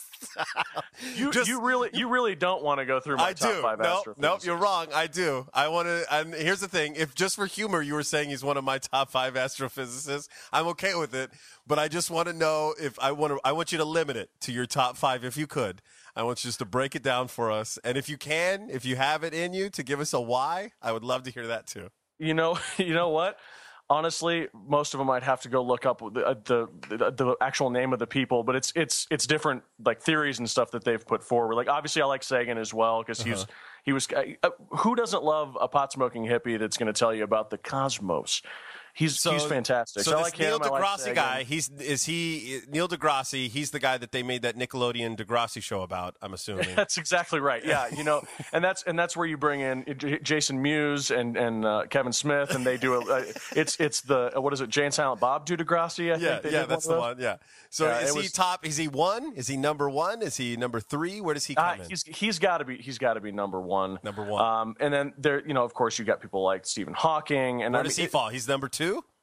You really don't want to go through my top 5 astrophysicists. Nope, you're wrong. I do. I want to. And here's the thing: if just for humor you were saying he's one of my top 5 astrophysicists, I'm okay with it. But I just want to know if I want you to limit it to your top 5, if you could. I want you just to break it down for us, and if you have it in you to give us a why, I would love to hear that too. You know what? Honestly, most of them I'd have to go look up the actual name of the people, but it's different, like theories and stuff that they've put forward. Like obviously, I like Sagan as well because he was. Who doesn't love a pot smoking hippie that's going to tell you about the cosmos? He's fantastic. So I this like Neil him. I like deGrasse Sagan. guy, Neil deGrasse? He's the guy that they made that Nickelodeon Degrassi show about, I'm assuming. That's exactly right. Yeah, and that's where you bring in Jason Mewes and Kevin Smith, and they do it's the what is it? Jay and Silent Bob do Degrassi. I think that's the one. Yeah. So is he top? Is he 1? Is he number 1? Is he number 3? Where does he come in? He's got to be number 1. Number 1. And then there, of course, you got people like Stephen Hawking. And where does he fall? He's number 2.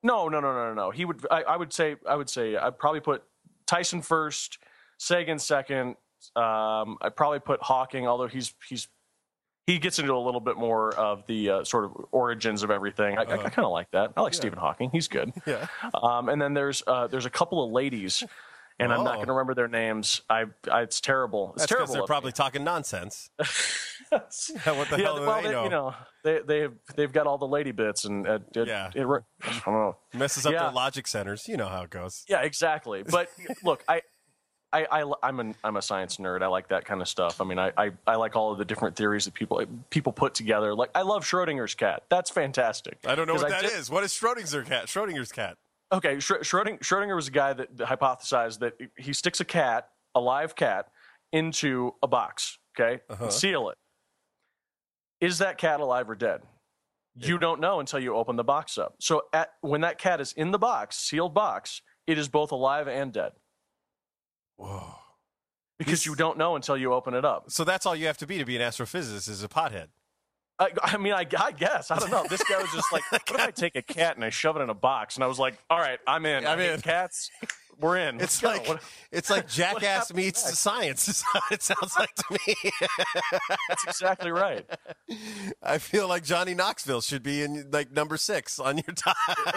No. He would. I would say. I'd probably put Tyson first, Sagan second. I'd probably put Hawking, although he gets into a little bit more of the sort of origins of everything. I kind of like that. I like Stephen Hawking. He's good. Yeah. And then there's a couple of ladies, and I'm not going to remember their names. It's terrible. It's That's terrible. because they're probably talking nonsense. What the hell do well, they know? You know, they've got all the lady bits, and I don't know. Messes up their logic centers. You know how it goes. Yeah, exactly. But look, I'm a science nerd. I like that kind of stuff. I mean, I like all of the different theories that people put together. Like, I love Schrodinger's cat. That's fantastic. I don't know what that is. What is Schrodinger's cat? Okay, Schrodinger was a guy that hypothesized that he sticks a live cat, into a box. Okay, seal it. Is that cat alive or dead? You don't know until you open the box up. So when that cat is in the box, sealed box, it is both alive and dead. Whoa. Because you don't know until you open it up. So that's all you have to be an astrophysicist is a pothead. I mean, I guess. I don't know. This guy was just like, what if I take a cat and I shove it in a box? And I was like, all right, I'm in. I hate cats. We're in. It's like Jackass meets science. Is how it sounds like to me. That's exactly right. I feel like Johnny Knoxville should be in like number 6 on your top.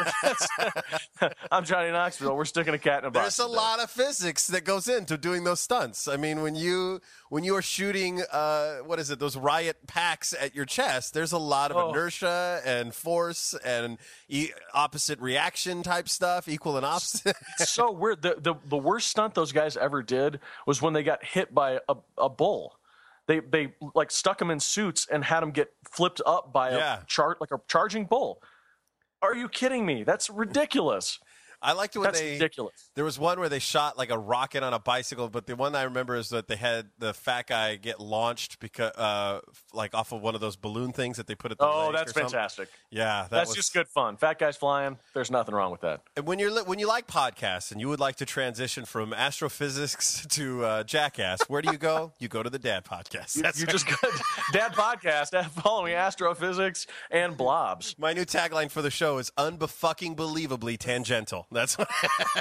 I'm Johnny Knoxville. We're sticking a cat in a box. There's a lot of physics that goes into doing those stunts. I mean, when you are shooting, those riot packs at your chest, there's a lot of inertia and force and opposite reaction type stuff, equal and opposite. It's so weird. The worst stunt those guys ever did was when they got hit by a bull. They like stuck them in suits and had them get flipped up by a charging bull. Are you kidding me? That's ridiculous. I liked it when That's ridiculous. There was one where they shot like a rocket on a bicycle, but the one I remember is that they had the fat guy get launched because, like off of one of those balloon things that they put at the Oh, lake that's or something. fantastic. Yeah, that's just good fun. Fat guys flying. There's nothing wrong with that. And when you like podcasts and you would like to transition from astrophysics to Jackass, where do you go? You go to the Dad Podcast. You just go Dad Podcast. Following astrophysics and blobs. My new tagline for the show is unbefucking believably tangential. That's what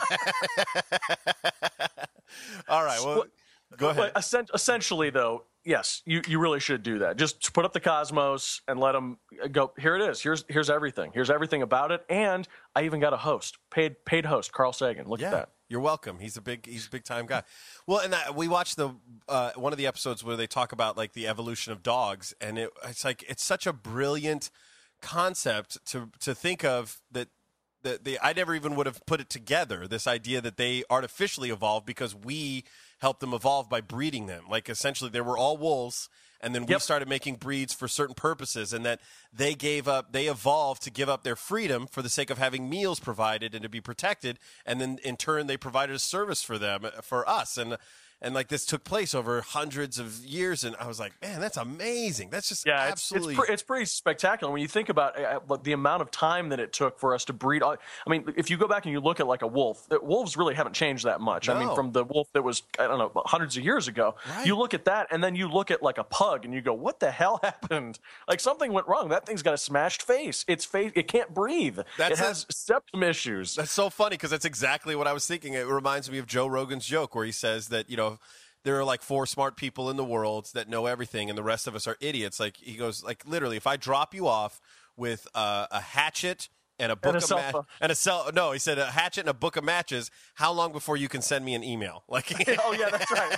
all right. Well, go ahead. Essentially, though, yes, you really should do that. Just put up the Cosmos and let them go. Here it is. Here's everything. Here's everything about it. And I even got a host, paid host, Carl Sagan. Look at that. You're welcome. He's a big time guy. Well, and we watched the one of the episodes where they talk about like the evolution of dogs, and it's like it's such a brilliant concept to think of that. I never even would have put it together, this idea that they artificially evolved because we helped them evolve by breeding them. Like, essentially, they were all wolves, and then we started making breeds for certain purposes, and that they evolved to give up their freedom for the sake of having meals provided and to be protected, and then, in turn, they provided a service for them, for us, and like this took place over hundreds of years, and I was like, man, that's amazing. That's just absolutely. It's pretty spectacular when you think about the amount of time that it took for us to breed. I mean, if you go back and you look at like a wolf, wolves really haven't changed that much. No. I mean, from the wolf that was hundreds of years ago, you look at that, and then you look at like a pug, and you go, what the hell happened? Like something went wrong. That thing's got a smashed face. Its face, it can't breathe. It has septum issues. That's so funny because that's exactly what I was thinking. It reminds me of Joe Rogan's joke where he says that there are like 4 smart people in the world that know everything, and the rest of us are idiots. Like he goes, like literally, if I drop you off with a hatchet and a book he said a hatchet and a book of matches. How long before you can send me an email? Like, oh yeah, that's right.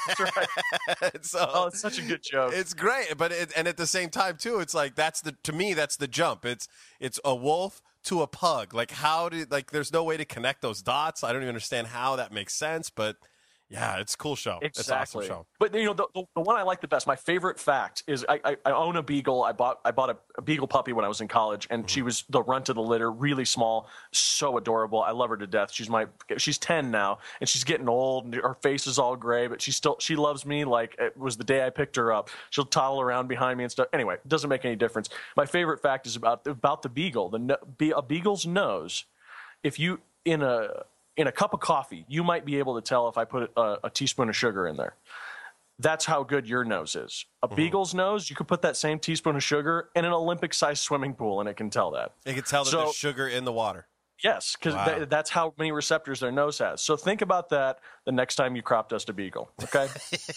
So, it's such a good joke. It's great, but and at the same time too, it's like to me that's the jump. It's a wolf to a pug. Like there's no way to connect those dots. I don't even understand how that makes sense, but. Yeah, it's a cool show. Exactly. It's an awesome show. But the one I like the best, my favorite fact is I own a beagle. I bought a beagle puppy when I was in college, and she was the runt of the litter, really small, so adorable. I love her to death. She's 10 now, and she's getting old, and her face is all gray, but she loves me like it was the day I picked her up. She'll toddle around behind me and stuff. Anyway, it doesn't make any difference. My favorite fact is about the beagle. A beagle's nose, if you in a cup of coffee, you might be able to tell if I put a teaspoon of sugar in there. That's how good your nose is. A beagle's nose, you could put that same teaspoon of sugar in an Olympic-sized swimming pool, and it can tell that. It can tell that there's sugar in the water. Yes, because Wow. that's how many receptors their nose has. So think about that the next time you crop dust a beagle. Okay,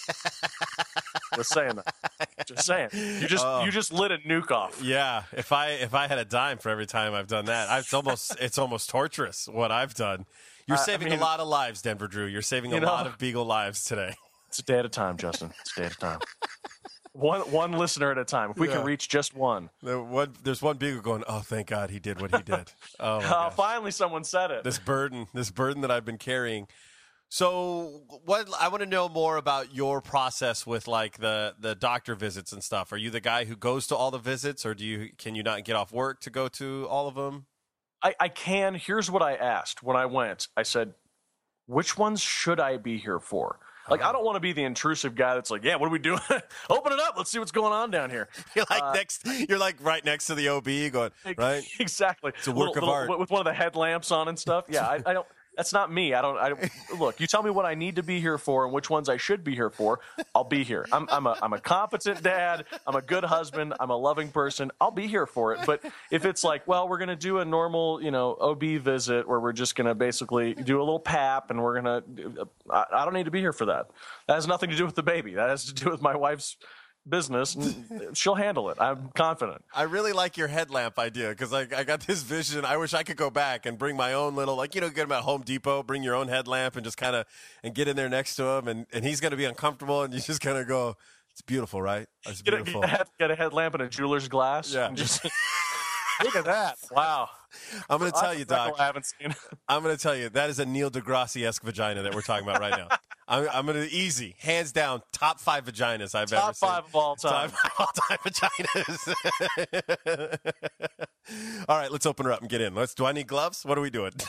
just saying that. Just saying. You just lit a nuke off. Yeah, if I had a dime for every time I've done that, it's almost torturous what I've done. You're saving a lot of lives, Denver Drew. You're saving a lot of beagle lives today. It's a day at a time, Justin. It's a day at a time. One listener at a time. If we can reach just one. There's one beagle going, oh, thank God he did what he did. Oh, my gosh. Finally someone said it. This burden that I've been carrying. So what I want to know more about your process with like the doctor visits and stuff. Are you the guy who goes to all the visits, or can you not get off work to go to all of them? I can. Here's what I asked when I went. I said, which ones should I be here for? Like, I don't want to be the intrusive guy that's like, yeah, what are we doing? Open it up. Let's see what's going on down here. You're like right next to the OB going, right? Exactly. It's a work of art. With one of the headlamps on and stuff. Yeah, I don't. That's not me. I don't. Look, you tell me what I need to be here for and which ones I should be here for. I'll be here. I'm a competent dad. I'm a good husband. I'm a loving person. I'll be here for it. But if it's like, well, we're going to do a normal, OB visit where we're just going to basically do a little pap and we're going to, I don't need to be here for that. That has nothing to do with the baby. That has to do with my wife's business, and she'll handle it. I'm confident. I really like your headlamp idea because I got this vision. I wish I could go back and bring my own little, get them at Home Depot, bring your own headlamp and just and get in there next to him, and he's going to be uncomfortable, and you just kind of go, it's beautiful, right? It's beautiful. Get a headlamp and a jeweler's glass. Yeah. And just look at that. Wow. I'm going to tell you, Doc. I haven't seen. I'm going to tell you, that is a Neil deGrasse-esque vagina that we're talking about right now. I'm going to easy, hands down, top 5 vaginas I've ever seen. Top 5 of all time. Top 5 vaginas. All right, let's open her up and get in. Do I need gloves? What are we doing?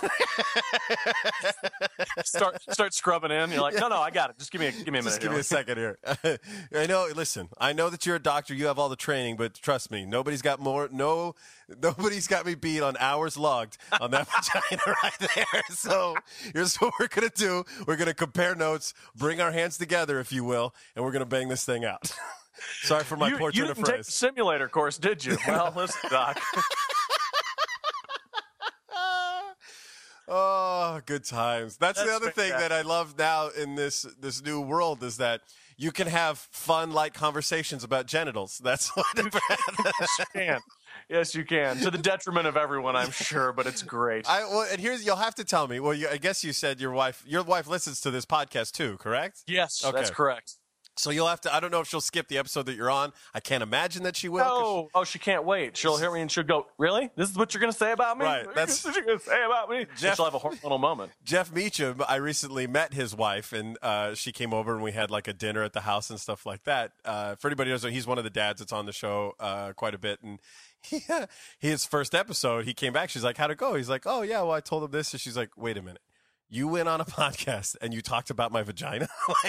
Start scrubbing in. You're like, no, I got it. Just give me a minute. Just give me a second here. I know that you're a doctor. You have all the training, but trust me, nobody's got me beat on hours logged on that vagina right there. So here's what we're going to do. We're going to compare notes, bring our hands together, if you will, and we're going to bang this thing out. Sorry for my poor turn You of didn't take phrase. the simulator course, did you? Well, listen, Doc. Oh, good times. That's the other thing fantastic. that I love now in this new world is that you can have fun, light conversations about genitals. That's what Yes, you can. Yes, you can. To the detriment of everyone, I'm sure, but it's great. and you'll have to tell me. Well, I guess you said your wife listens to this podcast too, correct? Yes, Okay. that's correct. So you'll have to. I don't know if she'll skip the episode that you're on. I can't imagine that she will. Oh, she can't wait. She'll hear me and she'll go, "Really? This is what you're going to say about me? Right, This is what you're going to say about me?" Jeff- She'll have a hormonal moment. Jeff Meacham, I recently met his wife, and she came over and we had like a dinner at the house and stuff like that. For anybody who knows, he's one of the dads that's on the show quite a bit, and his first episode, he came back. She's like, "How'd it go?" He's like, "Oh yeah, well I told him this," and she's like, "Wait a minute. You went on a podcast and you talked about my vagina?"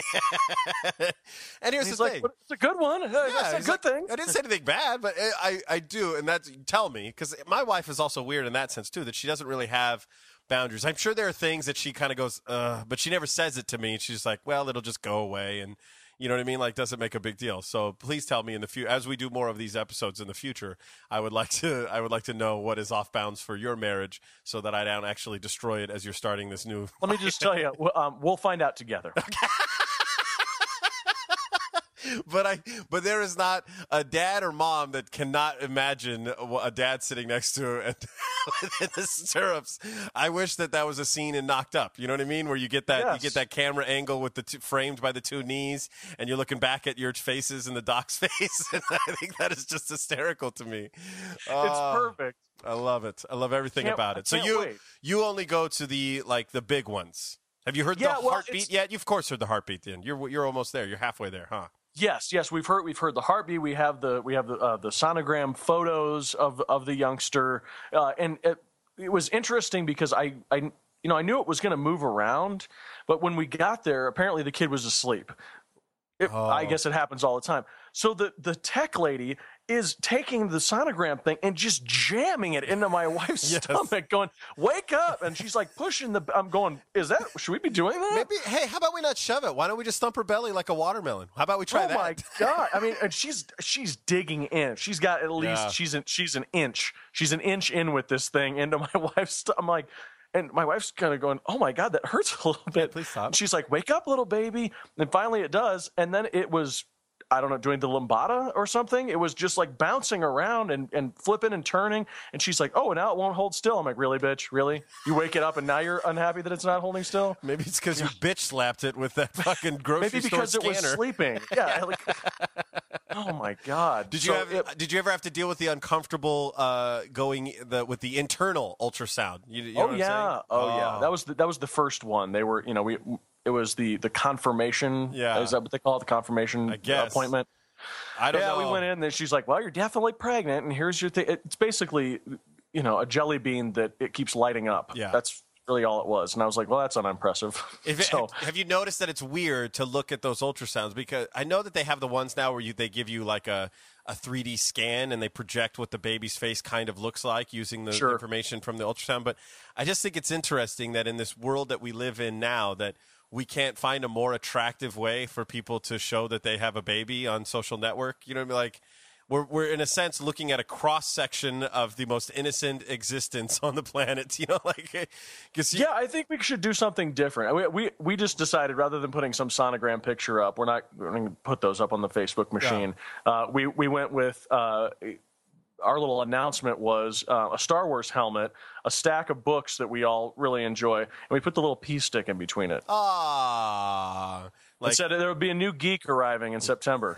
And here's He's the like, thing. "Well, it's a good one. That's a he's good like, thing." I didn't say anything bad, but I do, and tell me, because my wife is also weird in that sense too, that she doesn't really have boundaries. I'm sure there are things that she kind of goes, but she never says it to me. She's like, well, it'll just go away, and you know what I mean? Like, doesn't make a big deal. So please tell me in the future, as we do more of these episodes in the future, I would like to know what is off bounds for your marriage, so that I don't actually destroy it as you're starting this new. Let me just tell you, we'll find out together. But there is not a dad or mom that cannot imagine a dad sitting next to her and in the stirrups. I wish that was a scene in Knocked Up. You know what I mean? Where you get that Yes. camera angle with framed by the two knees, and you're looking back at your faces and the doc's face. And I think that is just hysterical to me. It's perfect. I love it. I love everything about it. So can't wait. you only go to the big ones. Have you heard the heartbeat yet? You've of course heard the heartbeat. Then you're almost there. You're halfway there, huh? Yes, we've heard the heartbeat. We have the sonogram photos of the youngster, and it was interesting because I knew it was going to move around, but when we got there, apparently the kid was asleep. I guess it happens all the time. So the tech lady is taking the sonogram thing and just jamming it into my wife's stomach, going, "Wake up!" And she's like pushing the. I'm going, should we be doing that? Maybe. Hey, how about we not shove it? Why don't we just thump her belly like a watermelon? How about we try that? Oh my god! I mean, and she's digging in. She's got at least she's an inch. She's an inch in with this thing into my wife's. I'm like. And my wife's kind of going, "Oh my God, that hurts a little bit." Please stop. And she's like, "Wake up, little baby." And finally it does. And then it was, I don't know, doing the lambada or something. It was just like bouncing around and flipping and turning. And she's like, "Oh, now it won't hold still." I'm like, "Really, bitch? Really? You wake it up and now you're unhappy that it's not holding still?" Maybe it's because you bitch slapped it with that fucking grocery Maybe store because it was scanner. sleeping. Yeah. Oh my God. Did you ever have to deal with the uncomfortable with the internal ultrasound? You know what I'm saying? Oh yeah. That was the first one. They were, it was the confirmation. Yeah. Is that what they call it? The confirmation I guess. appointment. I don't know. We went in and she's like, "Well, you're definitely pregnant, and here's your thing." It's basically, a jelly bean that it keeps lighting up. Yeah. That's really all it was. And I was like, "Well, that's unimpressive." Have you noticed that it's weird to look at those ultrasounds? Because I know that they have the ones now where they give you like a 3D scan and they project what the baby's face kind of looks like using the information from the ultrasound. But I just think it's interesting that in this world that we live in now, that we can't find a more attractive way for people to show that they have a baby on social network. You know what I mean? Like, we're in a sense looking at a cross section of the most innocent existence on the planet. I think we should do something different. We just decided, rather than putting some sonogram picture up, we're not going to put those up on the Facebook machine. Yeah. We went with. Our little announcement was a Star Wars helmet, a stack of books that we all really enjoy, and we put the little pea stick in between it. It said there would be a new geek arriving in September.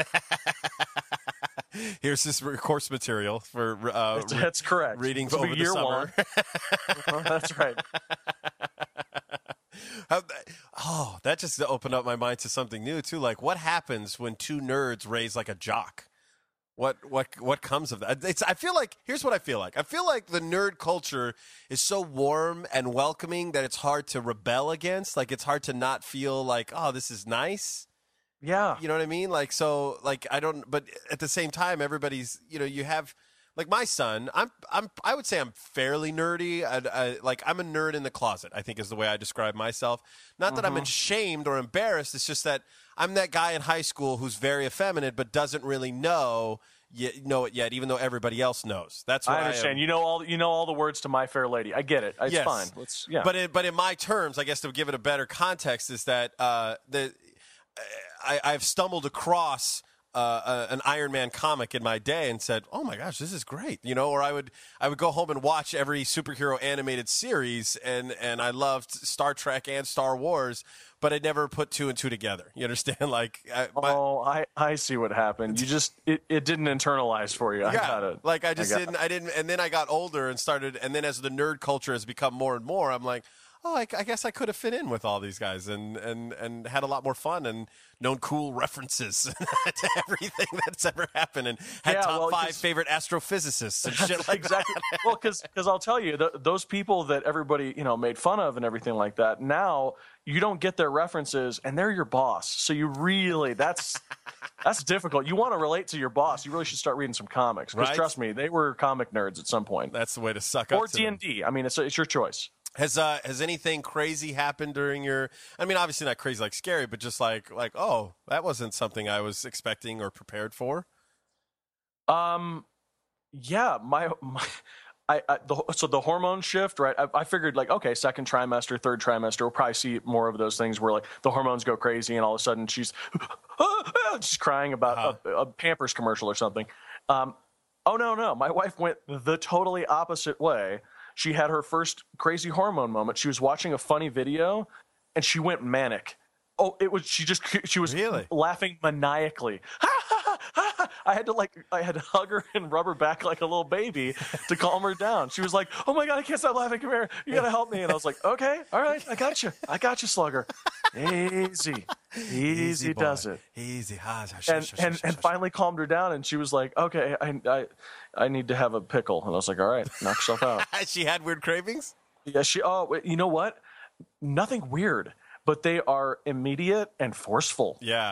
Here's this course material for that's correct. Reading over the year summer. One. That's right. That just opened up my mind to something new too. Like, what happens when two nerds raise like a jock? What comes of that? I feel like, here's what I feel like. I feel like the nerd culture is so warm and welcoming that it's hard to rebel against. Like, it's hard to not feel like, oh, this is nice. Yeah. You know what I mean? Like, so, like, I don't, but at the same time, everybody's, you have, like, my son, I would say I'm fairly nerdy. I'm a nerd in the closet, I think is the way I describe myself. Not that I'm ashamed or embarrassed. It's just that I'm that guy in high school who's very effeminate but doesn't really know it yet, even though everybody else knows. That's what I understand. You know all the words to My Fair Lady. I get it. It's fine. But in my terms, I guess to give it a better context, is that I've stumbled across an Iron Man comic in my day and said, "Oh my gosh, this is great," or I would go home and watch every superhero animated series, and I loved Star Trek and Star Wars, but I never put two and two together. You understand? Like, I see what happened. You just it didn't internalize for you. Yeah, I didn't, and then I got older and started, and then as the nerd culture has become more and more, I'm like, oh, I guess I could have fit in with all these guys and had a lot more fun and known cool references to everything that's ever happened and had top 5 favorite astrophysicists and shit like exactly. that. Well, because I'll tell you, those people that everybody made fun of and everything like that, now you don't get their references and they're your boss. So you really, that's difficult. You want to relate to your boss. You really should start reading some comics. Because trust me, they were comic nerds at some point. That's the way to suck up or to D&D. them. I mean, it's your choice. Has anything crazy happened during your? I mean, obviously not crazy like scary, but just like oh, that wasn't something I was expecting or prepared for. Yeah, so the hormone shift, right? I figured like, okay, second trimester, third trimester, we'll probably see more of those things where like the hormones go crazy and all of a sudden she's just crying about a Pampers commercial or something. Oh no, my wife went the totally opposite way. She had her first crazy hormone moment. She was watching a funny video, and she went manic. Oh, she was really laughing maniacally. I had to hug her and rub her back like a little baby to calm her down. She was like, "Oh my God, I can't stop laughing. Come here, you gotta help me." And I was like, "Okay, all right, I got you, Slugger. Easy does it. Easy." And finally calmed her down, and she was like, "Okay, I need to have a pickle." And I was like, "All right, knock yourself out." She had weird cravings? Yeah, you know what? Nothing weird, but they are immediate and forceful. Yeah.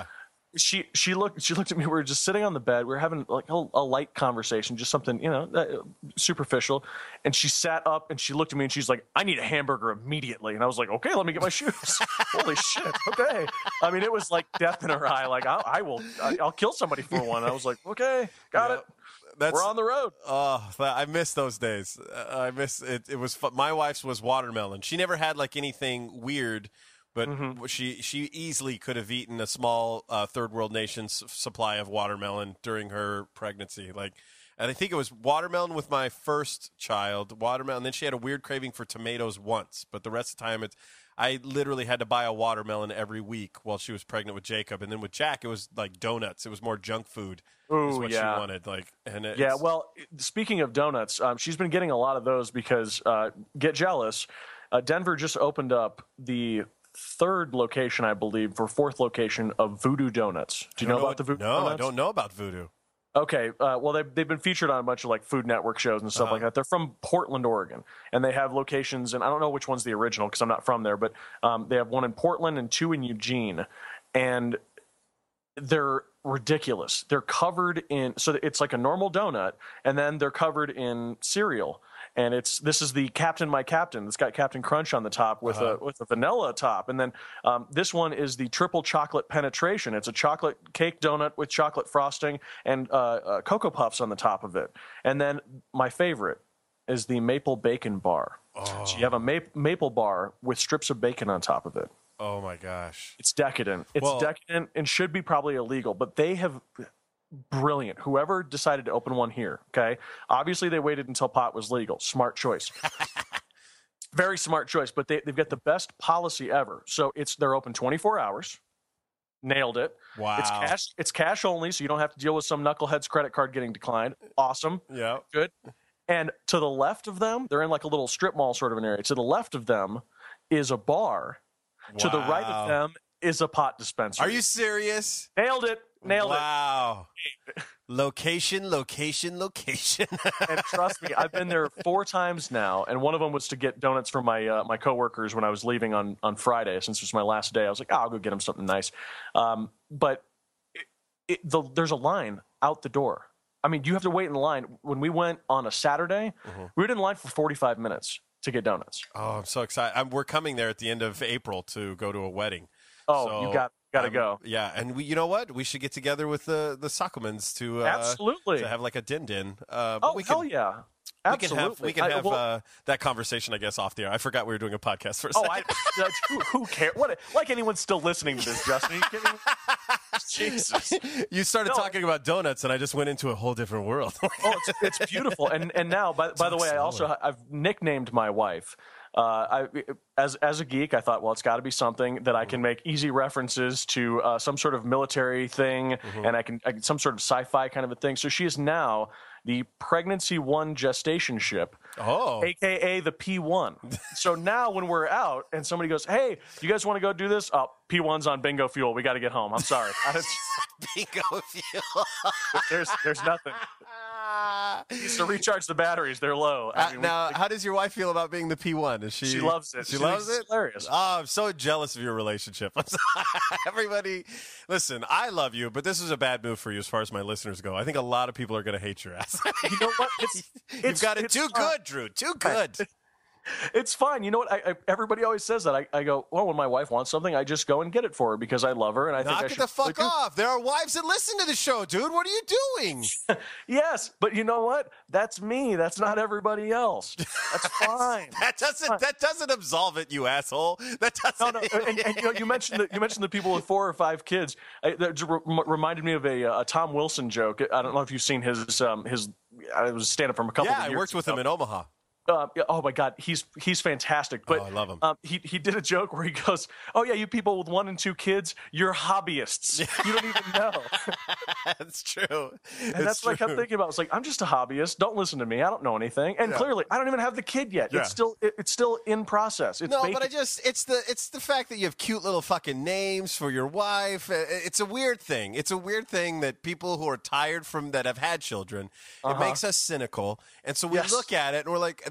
she looked at me. We were just sitting on the bed. We were having like a light conversation, just something, superficial. And she sat up and she looked at me and she's like, "I need a hamburger immediately." And I was like, "Okay, let me get my shoes." Holy shit. Okay. I mean, it was like death in her eye. Like I'll kill somebody for one. I was like, "Okay, got it. We're on the road." Oh, I miss those days. I miss it. It was my wife's was watermelon. She never had like anything weird. But she easily could have eaten a small third world nation's supply of watermelon during her pregnancy. Like, and I think it was watermelon with my first child, watermelon. Then she had a weird craving for tomatoes once, but the rest of the time, I literally had to buy a watermelon every week while she was pregnant with Jacob. And then with Jack, it was like donuts. It was more junk food. Is what she wanted. Like, and well, speaking of donuts, she's been getting a lot of those because get jealous. Denver just opened up the third location, I believe, or fourth location of Voodoo Donuts. Do you know about the Voodoo Donuts? No, I don't know about Voodoo. Okay, well, they've been featured on a bunch of like Food Network shows and stuff like that. They're from Portland, Oregon, and they have locations, and I don't know which one's the original because I'm not from there, but they have one in Portland and two in Eugene, and they're ridiculous. They're covered in, so it's like a normal donut, and then they're covered in cereal. And this is the Captain My Captain. It's got Captain Crunch on the top with a vanilla top, and then this one is the triple chocolate penetration. It's a chocolate cake donut with chocolate frosting and Cocoa Puffs on the top of it. And then my favorite is the maple bacon bar. Oh. So you have a maple bar with strips of bacon on top of it. Oh my gosh, it's decadent. It's decadent and should be probably illegal, but they have. Brilliant. Whoever decided to open one here, okay? Obviously, they waited until pot was legal. Smart choice. Very smart choice, but they've got the best policy ever. So they're open 24 hours. Nailed it. Wow. It's cash only, so you don't have to deal with some knucklehead's credit card getting declined. Awesome. Yeah. Good. And to the left of them, they're in like a little strip mall sort of an area. To the left of them is a bar. Wow. To the right of them is a pot dispenser. Are you serious? Nailed it. Wow. Location. And trust me, I've been there 4 times now, and one of them was to get donuts for my coworkers when I was leaving on Friday, since it was my last day. I was like, I'll go get them something nice. But there's a line out the door. I mean, you have to wait in line. When we went on a Saturday, we were in line for 45 minutes to get donuts. Oh, I'm so excited. We're coming there at the end of April to go to a wedding. Oh, so, you got to go. Yeah, and you know what? We should get together with the Sockelmans to absolutely to have like a din. Hell yeah. Absolutely. We can have that conversation, I guess, off the air. I forgot we were doing a podcast for a second. Who cares? Like anyone's still listening to this, Justin? Are you kidding me? Jesus. You started talking about donuts, and I just went into a whole different world. It's beautiful. And now, by the way, I've nicknamed my wife. As a geek, I thought, well, it's got to be something that I can make easy references to some sort of military thing, and I can some sort of sci-fi kind of a thing. So she is now the Pregnancy 1 gestation ship, a.k.a. the P1. So now when we're out and somebody goes, hey, you guys want to go do this? Oh, P1's on bingo fuel. We got to get home. I'm sorry. Bingo fuel. There's nothing. Needs to recharge the batteries. They're low. Now, how does your wife feel about being the P1? Is she loves it. She loves it? Hilarious. Oh, I'm so jealous of your relationship. Everybody, listen, I love you, but this is a bad move for you as far as my listeners go. I think a lot of people are going to hate your ass. You know what? You've got it too good, Drew. Too good. It's fine. You know what? Everybody always says that. I go, well, when my wife wants something, I just go and get it for her because I love her, and I think I should. Knock the fuck off! There are wives that listen to the show, dude. What are you doing? Yes, but you know what? That's me. That's not everybody else. That's fine. That doesn't absolve it, you asshole. That doesn't. No. And you mentioned the people with 4 or 5 kids. That reminded me of a Tom Wilson joke. I don't know if you've seen his. It was stand up from a couple of years. Yeah, I worked with him in Omaha. Oh my God, he's fantastic. But I love him. He did a joke where he goes, "Oh yeah, you people with 1 and 2 kids, you're hobbyists. You don't even know." That's true. And that's what I kept thinking about. It's like, I'm just a hobbyist. Don't listen to me. I don't know anything. And clearly, I don't even have the kid yet. Yeah. It's still in process. But it's the fact that you have cute little fucking names for your wife. It's a weird thing. It's a weird thing that people who are tired from that have had children, it makes us cynical. And so we look at it and we're like,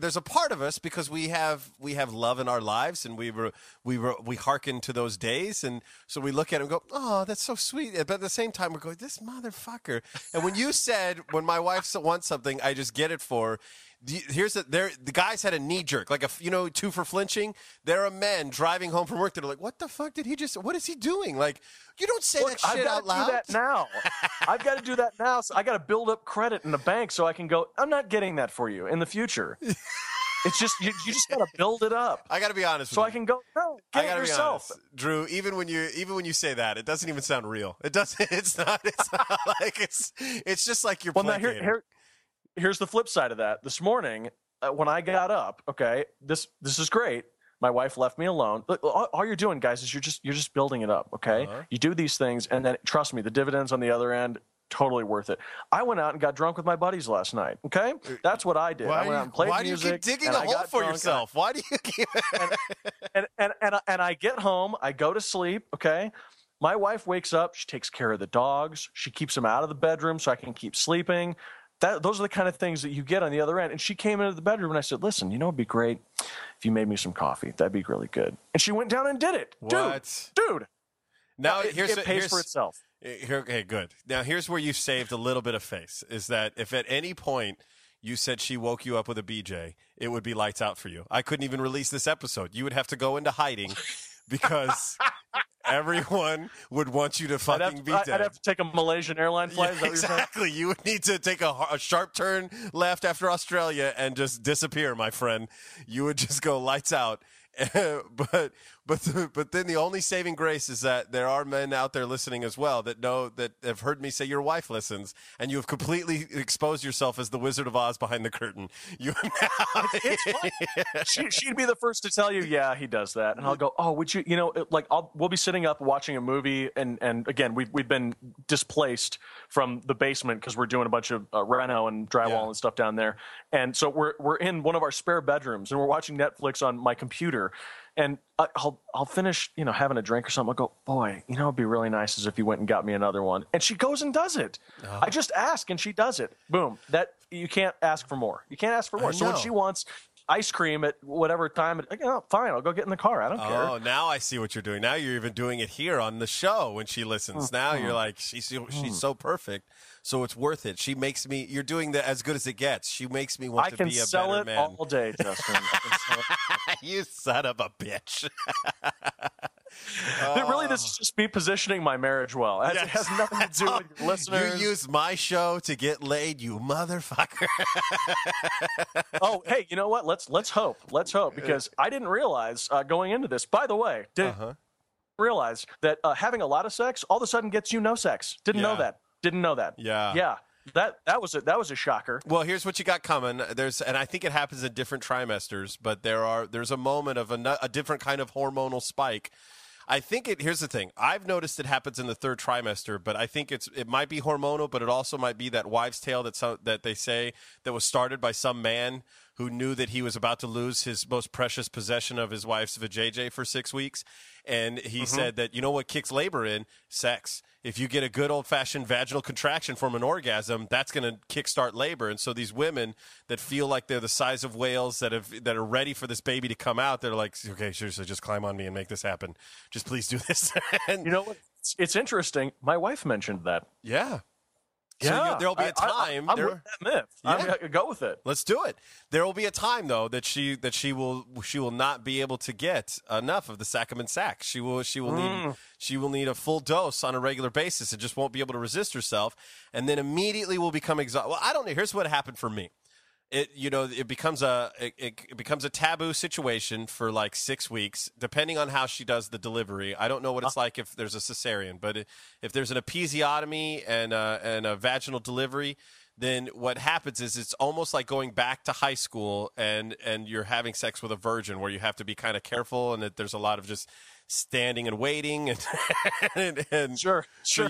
there's a part of us, because we have love in our lives, and we hearken to those days, and so we look at it and go, oh, that's so sweet. But at the same time, we're going, this motherfucker. And when you said, when my wife wants something, I just get it for. The guys had a knee jerk, like two for flinching. There are men driving home from work that are like, what the fuck did he just? What is he doing? Like, you don't say that shit out loud. I've got to do that now. I've got to do that now. So I got to build up credit in the bank so I can go, I'm not getting that for you in the future. It's just you just got to build it up. I got to be honest. So I can go, no, get it yourself. Be honest. Drew, even when you say that, it doesn't even sound real. It doesn't. It's not like it's just like you're playing. Here's the flip side of that. This morning, when I got up, okay, this is great. My wife left me alone. Look, all you're doing, guys, is you're just building it up, okay? Uh-huh. You do these things, and then trust me, the dividends on the other end, totally worth it. I went out and got drunk with my buddies last night, okay? That's what I did. I went out and played music. Why do you keep digging a hole for yourself? Why do you keep? and I get home, I go to sleep, okay? My wife wakes up, she takes care of the dogs, she keeps them out of the bedroom so I can keep sleeping. Those are the kind of things that you get on the other end. And she came into the bedroom and I said, listen, it'd be great if you made me some coffee. That'd be really good. And she went down and did it. What? Dude. Now it pays for itself. Okay, good. Now here's where you saved a little bit of face, is that if at any point you said she woke you up with a BJ, it would be lights out for you. I couldn't even release this episode. You would have to go into hiding because everyone would want you to fucking be dead. I'd have to take a Malaysian airline flight. Yeah, exactly. You would need to take a sharp turn left after Australia and just disappear, my friend. You would just go lights out. But then the only saving grace is that there are men out there listening as well that have heard me say your wife listens, and you have completely exposed yourself as the Wizard of Oz behind the curtain. She'd be the first to tell you, yeah, he does that, and I'll go, oh, would you? We'll be sitting up watching a movie, and again, we've been displaced from the basement because we're doing a bunch of reno and drywall and stuff down there, and so we're in one of our spare bedrooms, and we're watching Netflix on my computer. And I'll finish, having a drink or something. I'll go, boy, it'd be really nice as if you went and got me another one. And she goes and does it. Oh. I just ask and she does it. Boom. That you can't ask for more. You can't ask for more. So when she wants ice cream at whatever time, fine, I'll go get in the car. I don't care. Oh, now I see what you're doing. Now you're even doing it here on the show when she listens. Now you're like, she's so perfect. So it's worth it. She makes me. You're doing as good as it gets. She makes me want to be a better man. I can sell it all day, Justin. You son of a bitch. Really, this is just me positioning my marriage well. It has nothing to do with your listeners. You use my show to get laid, you motherfucker. Oh, hey, you know what? Let's hope. Let's hope, because I didn't realize going into this. By the way, realize that having a lot of sex all of a sudden gets you no sex. Didn't know that. Yeah. That was a shocker. Well, here's what you got coming. And I think it happens in different trimesters, but there's a moment of a different kind of hormonal spike. I think here's the thing. I've noticed it happens in the third trimester, but I think it might be hormonal, but it also might be that wives' tale that they say that was started by some man who knew that he was about to lose his most precious possession of his wife's vajayjay for 6 weeks. And he said that, what kicks labor in? Sex. If you get a good old-fashioned vaginal contraction from an orgasm, that's going to kickstart labor. And so these women that feel like they're the size of whales that are ready for this baby to come out, they're like, okay, seriously, just climb on me and make this happen. Just please do this. And, you know what? It's interesting. My wife mentioned that. Yeah. So there'll be a time. I'm with that myth. I'm going to go with it. Let's do it. There will be a time though that she will not be able to get enough of the Sacchamin sack. She will need a full dose on a regular basis and just won't be able to resist herself, and then immediately will become exhausted. Well, I don't know. Here's what happened for me. It becomes a taboo situation for like 6 weeks, depending on how she does the delivery. I don't know what it's like if there's a cesarean, but if there's an episiotomy and a vaginal delivery, then what happens is it's almost like going back to high school and you're having sex with a virgin, where you have to be kind of careful, and that there's a lot of just standing and waiting and sure. So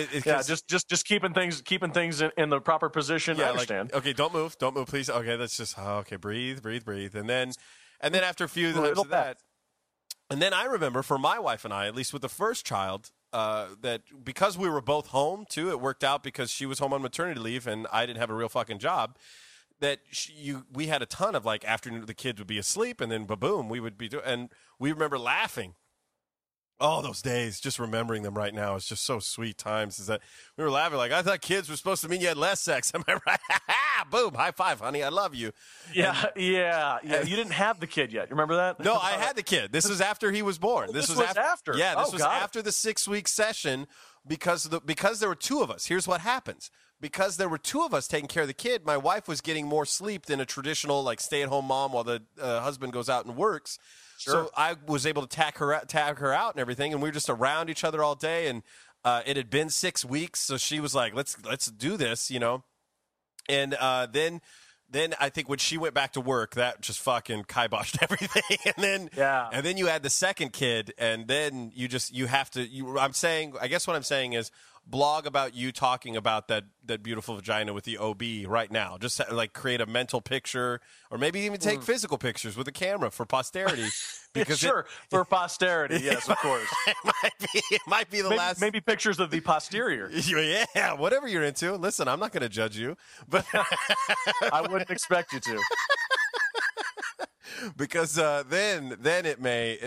just keeping things in the proper position. I understand. Okay, don't move, please. Okay, let's just breathe, and then after a few times of that, and then I remember for my wife and I, at least with the first child, that because we were both home too, it worked out because she was home on maternity leave and I didn't have a real fucking job. that we had a ton of like afternoon, the kids would be asleep, and then boom, we would be and we remember laughing. Oh, those days, just remembering them right now is just so sweet times. Is that we were laughing like, I thought kids were supposed to mean you had less sex. Am I right? Boom, high five, honey. I love you. Yeah. You didn't have the kid yet. You remember that? No, I had the kid. This was after he was born. This was after. Yeah, this Oh, was got it. after the 6-week session because there were two of us. Here's what happens. Because there were two of us taking care of the kid, my wife was getting more sleep than a traditional like stay-at-home mom while the husband goes out and works. Sure. So I was able to tag her out and everything, and we were just around each other all day. And it had been 6 weeks, so she was like, "Let's do this," you know. And then I think when she went back to work, that just fucking kiboshed everything. And then you add the second kid, and then you have to. I guess what I'm saying is blog about you talking about that beautiful vagina with the OB right now. Just like create a mental picture, or maybe even take physical pictures with a camera for posterity. Because for posterity, yes, of course. It might be the last. Maybe pictures of the posterior. Yeah, whatever you're into. Listen, I'm not going to judge you, but I wouldn't expect you to. Because then it may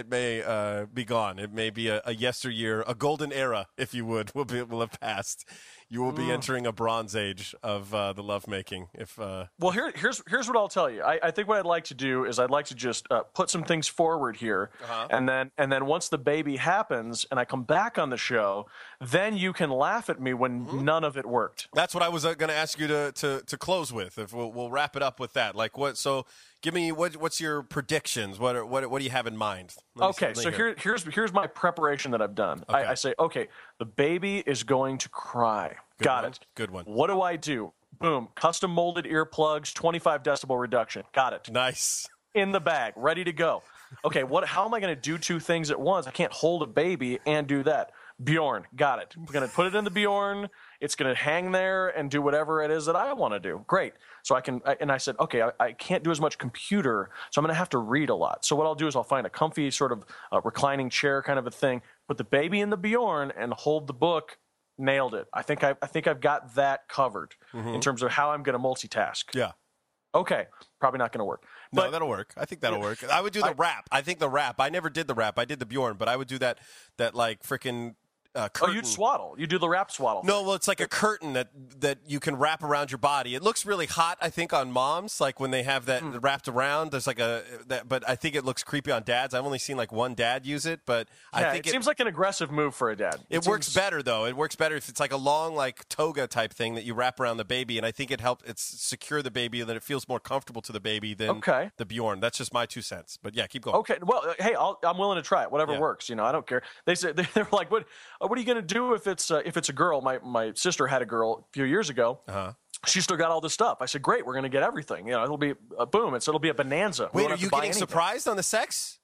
be gone. It may be a yesteryear, a golden era, if you would, will have passed. You will be entering a bronze age of the lovemaking. Well, here's what I'll tell you. I think what I'd like to do is I'd like to just put some things forward here, and then once the baby happens and I come back on the show, then you can laugh at me when none of it worked. That's what I was going to ask you to close with. If we'll wrap it up with that. Like what? So give me what's your predictions? What do you have in mind? Okay, so here's my preparation that I've done. Okay. I say, okay, the baby is going to cry. Got it. Good one. What do I do? Boom, custom molded earplugs, 25 decibel reduction. Got it. Nice. In the bag, ready to go. Okay, how am I going to do two things at once? I can't hold a baby and do that. Bjorn, got it. We're going to put it in the Bjorn. It's going to hang there and do whatever it is that I want to do. Great. So I said, okay, I can't do as much computer, so I'm going to have to read a lot. So what I'll do is I'll find a comfy sort of reclining chair kind of a thing, put the baby in the Bjorn and hold the book. Nailed it. I think I've got that covered in terms of how I'm going to multitask. Yeah. Okay. Probably not going to work. No, that'll work. I think that'll work. I would do the rap. I think the rap. I never did the rap. I did the Bjorn, but I would do that like freaking curtain. Oh, you'd swaddle. You do the wrap swaddle. No, well, it's like a curtain that you can wrap around your body. It looks really hot, I think, on moms, like when they have that wrapped around. There's like but I think it looks creepy on dads. I've only seen like one dad use it, but I think it seems like an aggressive move for a dad. It works better though. It works better if it's like a long like toga type thing that you wrap around the baby, and I think it's secure the baby, and that it feels more comfortable to the baby than the Bjorn. That's just my 2 cents. But yeah, keep going. Okay, well, hey, I'm willing to try it. Whatever works. I don't care. They said they're like, what are you going to do if it's a girl? My sister had a girl a few years ago. She still got all this stuff. I said, great, we're going to get everything. It'll be a boom. It'll be a bonanza. Wait, are you getting surprised on the sex?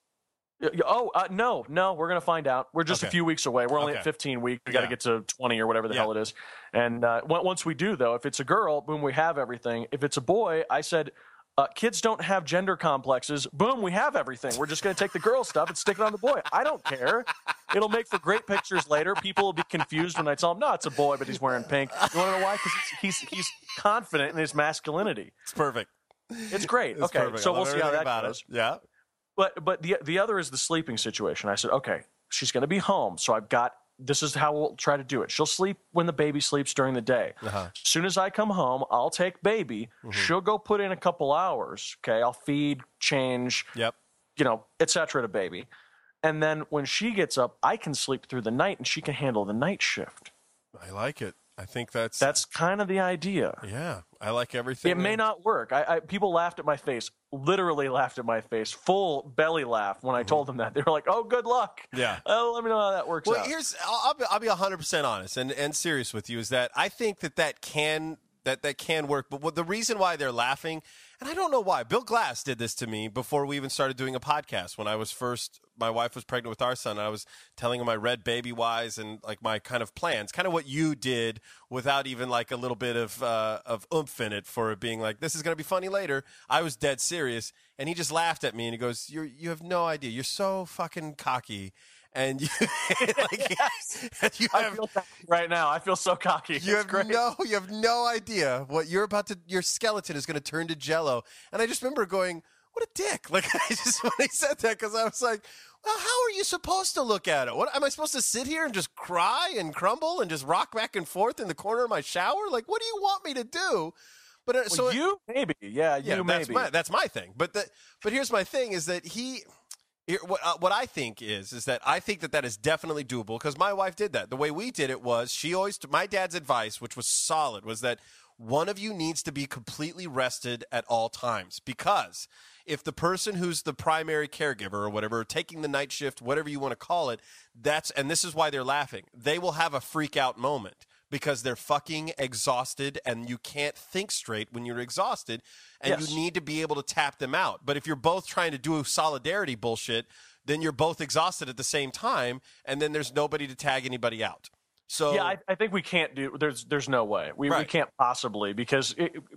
No, we're going to find out. We're just a few weeks away. We're only at 15 weeks. We got to get to 20 or whatever the hell it is. And once we do, though, if it's a girl, boom, we have everything. If it's a boy, I said, kids don't have gender complexes. Boom, we have everything. We're just going to take the girl stuff and stick it on the boy. I don't care. It'll make for great pictures later. People will be confused when I tell them, no, it's a boy, but he's wearing pink. You want to know why? Because he's confident in his masculinity. It's perfect. It's great. Okay, perfect. so we'll see how that goes. Yeah. But the other is the sleeping situation. I said, okay, she's going to be home, so this is how we'll try to do it. She'll sleep when the baby sleeps during the day. As soon as I come home, I'll take baby. She'll go put in a couple hours. Okay, I'll feed, change, et cetera to baby. And then when she gets up, I can sleep through the night, and she can handle the night shift. I like it. I think that's kind of the idea. Yeah, I like everything. It may not work. People laughed at my face, literally laughed at my face, full belly laugh when I told them that. They were like, "Oh, good luck." Yeah. Let me know how that works out. I'll be 100% honest and serious with you is that I think that can work. But the reason why they're laughing, and I don't know why, Bill Glass did this to me before we even started doing a podcast. When my wife was pregnant with our son, and I was telling him I read Baby Wise and like my kind of plans, kind of what you did without even like a little bit of oomph in it for it being like, this is going to be funny later. I was dead serious, and he just laughed at me and he goes, you have no idea. You're so fucking cocky. and you, like, and you I have feel cocky right now. I feel so cocky. you It's have great. you have no idea what you're about to. Your skeleton is going to turn to Jello, and I just remember going, "What a dick!" Like I just when he said that because I was like, "Well, how are you supposed to look at it? What am I supposed to sit here and just cry and crumble and just rock back and forth in the corner of my shower? Like, what do you want me to do?" But Well, so you maybe, yeah, you that's maybe. that's my thing. But here's my thing is that what I think is that I think that is definitely doable because my wife did that. The way we did it was she always my dad's advice, which was solid, was that one of you needs to be completely rested at all times because if the person who's the primary caregiver or whatever, taking the night shift, whatever you want to call it, and this is why they're laughing. They will have a freak out moment because they're fucking exhausted and you can't think straight when you're exhausted and Yes. you need to be able to tap them out. But if you're both trying to do solidarity bullshit, then you're both exhausted at the same time and then there's nobody to tag anybody out. So Yeah, I think we can't do. There's no way we Right. can't possibly because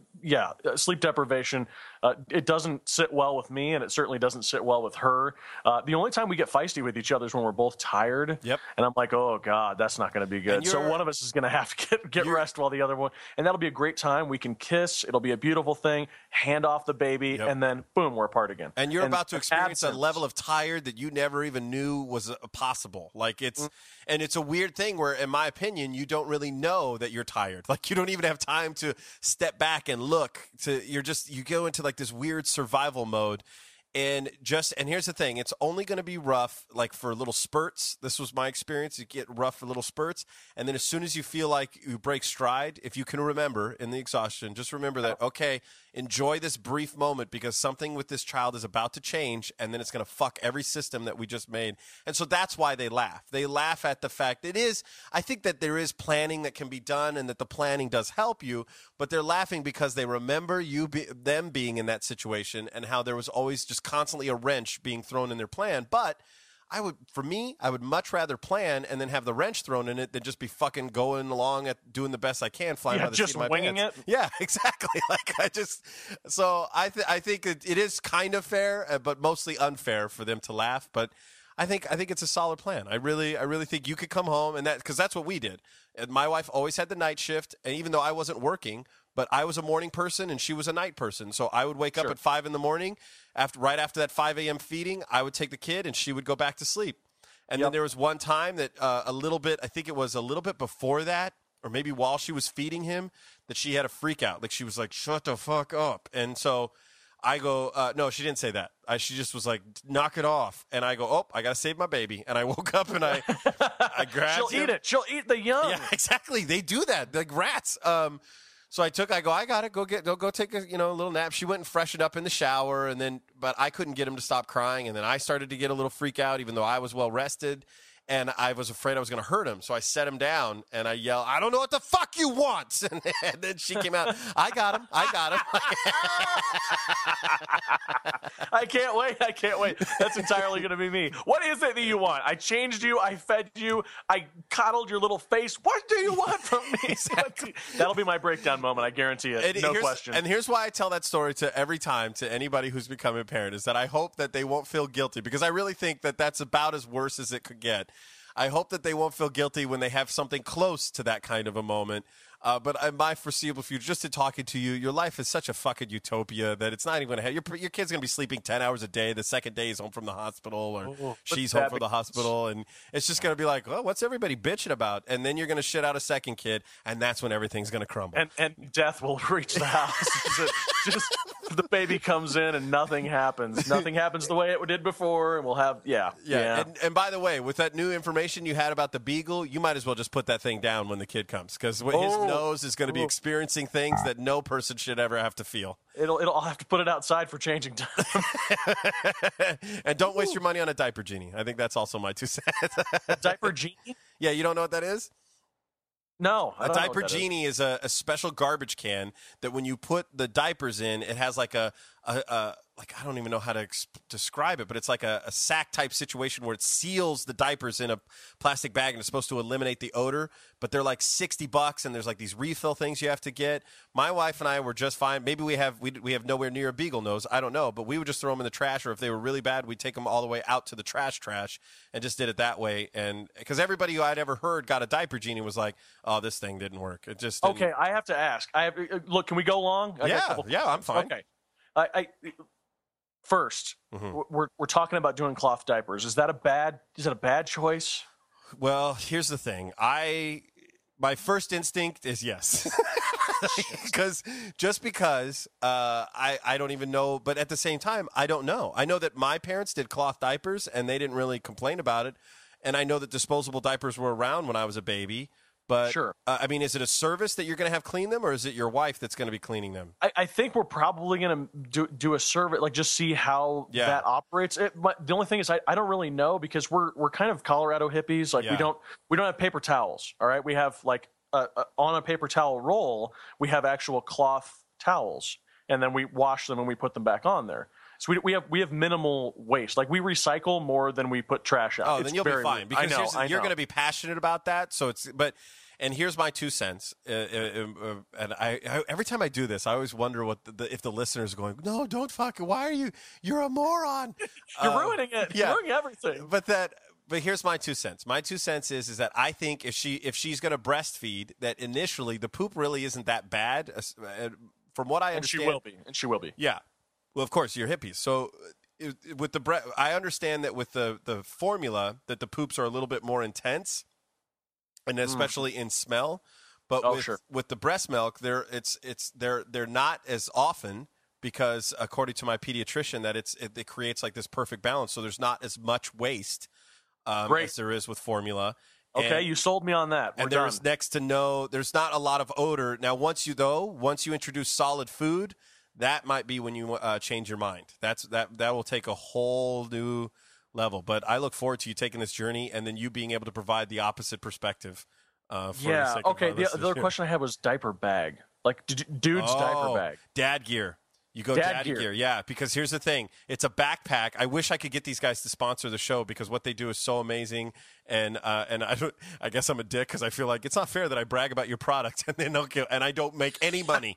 sleep deprivation. It doesn't sit well with me, and it certainly doesn't sit well with her. The only time we get feisty with each other is when we're both tired. Yep. And I'm like, oh god, that's not going to be good. And So you're- one of us is going to have to get rest while the other one, and that'll be a great time. We can kiss. It'll be a beautiful thing. Hand off the baby, Yep. and then boom, we're apart again. And you're about to experience a absence- level of tired that you never even knew was possible. Like and it's a weird thing where, in my opinion, you don't really know that you're tired. Like you don't even have time to step back and look. You go into like this weird survival mode. And here's the thing, it's only going to be rough like for little spurts. This was my experience. You get rough for little spurts. And then as soon as you feel like you break stride, if you can remember in the exhaustion, just remember that, okay, enjoy this brief moment because something with this child is about to change and then it's going to fuck every system that we just made. And so that's why they laugh. They laugh at the fact I think that there is planning that can be done and that the planning does help you, but they're laughing because they remember them being in that situation and how there was always just constantly a wrench being thrown in their plan. But I would much rather plan and then have the wrench thrown in it than just be fucking going along at doing the best I can, flying by the just seat of my winging pants. it. Yeah, exactly. Like I think it is kind of fair, but mostly unfair for them to laugh. But I think it's a solid plan. I really think you could come home and because that's what we did. And my wife always had the night shift, and even though I wasn't working, but I was a morning person and she was a night person. So I would wake up Sure. at 5 a.m. Right after that 5 a.m. feeding, I would take the kid and she would go back to sleep. And then Yep. there was one time that I think it was a little bit before that, or maybe while she was feeding him, that she had a freak out. Like she was like, "Shut the fuck up." And so I go, no, she didn't say that. She just was like, "Knock it off." And I go, "Oh, I got to save my baby." And I woke up and I grabbed She'll him. eat it. She'll eat the young. Yeah, exactly. They do that, like rats. So I got to go take a little nap. She went and freshened up in the shower, but I couldn't get him to stop crying, and then I started to get a little freak out, even though I was well rested, and I was afraid I was going to hurt him. So I set him down and I yelled, "I don't know what the fuck you want!" And then she came out. I got him. I can't wait. That's entirely going to be me. What is it that you want? I changed you. I fed you. I coddled your little face. What do you want from me? Exactly. That'll be my breakdown moment. I guarantee it. No question. And here's why I tell that story every time to anybody who's becoming a parent is that I hope that they won't feel guilty because I really think that that's about as worse as it could get. I hope that they won't feel guilty when they have something close to that kind of a moment. But in my foreseeable future, just in talking to you, your life is such a fucking utopia that it's not even going to have your kid's going to be sleeping 10 hours a day. The second day he's home from the hospital or she's home from the hospital. And it's just going to be like, well, what's everybody bitching about? And then you're going to shit out a second kid. And that's when everything's going to crumble. And death will reach the house. just the baby comes in and nothing happens. Nothing happens the way it did before. And we'll have, yeah. And by the way, with that new information you had about the beagle, you might as well just put that thing down when the kid comes because his nose is going to be experiencing things that no person should ever have to feel. I'll have to put it outside for changing time. And don't waste your money on a diaper genie. I think that's also my 2 cents. Diaper genie? Yeah, you don't know what that is? No. I A don't know diaper what that is. genie is a special garbage can that when you put the diapers in, it has like a like I don't even know how to describe it, but it's like a sack type situation where it seals the diapers in a plastic bag and it's supposed to eliminate the odor. But they're like $60, and there's like these refill things you have to get. My wife and I were just fine. Maybe we have nowhere near a beagle nose. I don't know, but we would just throw them in the trash, or if they were really bad, we'd take them all the way out to the trash, and just did it that way. And because everybody who I'd ever heard got a diaper genie was like, "Oh, this thing didn't work. It just didn't. Okay, I have to ask. Look. Can we go long? I got a couple- Yeah, I'm fine. Okay. I first, we're talking about doing cloth diapers. Is that a bad choice? Well, here's the thing. My first instinct is yes, because I don't even know, but at the same time, I don't know. I know that my parents did cloth diapers and they didn't really complain about it, and I know that disposable diapers were around when I was a baby. But Sure. I mean, is it a service that you're going to have clean them, or is it your wife that's going to be cleaning them? I think we're probably going to do a survey, like just see how that operates. The only thing is I don't really know, because we're kind of Colorado hippies. Like we don't have paper towels. All right, we have like on a paper towel roll, we have actual cloth towels, and then we wash them and we put them back on there. So we have minimal waste. Like we recycle more than we put trash out. Oh, then you'll be fine, because you're going to be passionate about that. So and here's my 2 cents. And I every time I do this, I always wonder what if the listeners are going, no, don't fucking. Why are you? You're a moron. You're ruining it. You're ruining everything. But here's my 2 cents. My 2 cents is that I think if she's going to breastfeed, that initially the poop really isn't that bad. From what I understand, and she will be. Yeah. Well, of course, you're hippies. So with I understand that with the formula that the poops are a little bit more intense, and especially in smell. But with the breast milk, they're not as often, because according to my pediatrician, that it creates like this perfect balance. So there's not as much waste as there is with formula. Okay, you sold me on that. There's there's not a lot of odor. Now, once you introduce solid food, that might be when you change your mind. That will take a whole new level. But I look forward to you taking this journey and then you being able to provide the opposite perspective. Okay. The other question I had was diaper bag. Like dude's diaper bag. Dad gear. You go dad gear. Yeah, because here's the thing. It's a backpack. I wish I could get these guys to sponsor the show, because what they do is so amazing. And I guess I'm a dick, because I feel like it's not fair that I brag about your product and I don't make any money.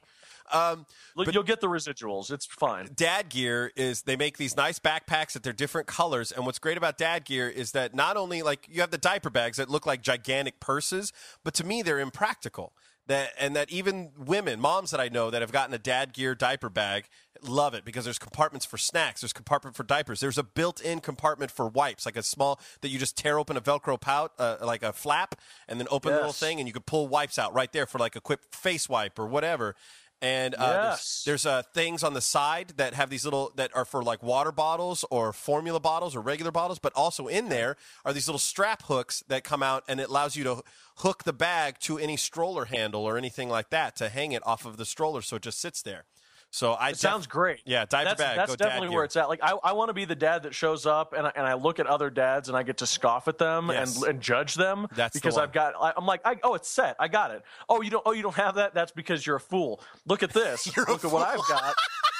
But you'll get the residuals. It's fine. Dad Gear they make these nice backpacks that they're different colors. And what's great about Dad Gear is that not only like you have the diaper bags that look like gigantic purses, but to me, they're impractical. That even moms that I know that have gotten a Dad Gear diaper bag love it, because there's compartments for snacks, there's compartment for diapers, there's a built-in compartment for wipes, like a small that you just tear open a Velcro pouch, like a flap, and then open the little thing, and you can pull wipes out right there for like a quick face wipe or whatever. And there's things on the side that have these little that are for like water bottles or formula bottles or regular bottles, but also in there are these little strap hooks that come out, and it allows you to hook the bag to any stroller handle or anything like that to hang it off of the stroller, so it just sits there. So it sounds great. Yeah, diaper bag. That's definitely where it's at. Like I want to be the dad that shows up and I look at other dads and I get to scoff at them and judge them. That's because I'm like, it's set. I got it. Oh, you don't have that? That's because you're a fool. Look at this. Look at what I've got.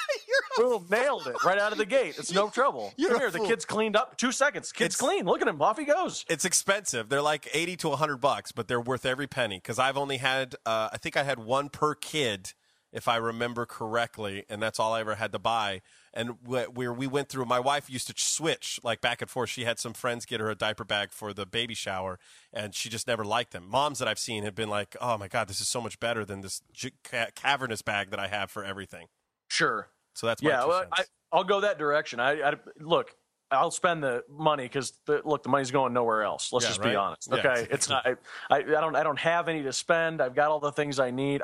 Boom, nailed it right out of the gate. It's no trouble. Come here, the kid's cleaned up. 2 seconds. Kid's clean. Look at him. Off he goes. It's expensive. They're like $80 to $100, but they're worth every penny, because I've only had I think I had one per kid, if I remember correctly, and that's all I ever had to buy. And we went through, my wife used to switch like back and forth. She had some friends get her a diaper bag for the baby shower, and she just never liked them. Moms that I've seen have been like, oh my God, this is so much better than this cavernous bag that I have for everything. Sure. So that's my 2 cents. I'll go that direction. Look, I'll spend the money because the money's going nowhere else. Let's be honest. Yeah, okay, it's not. I don't have any to spend. I've got all the things I need.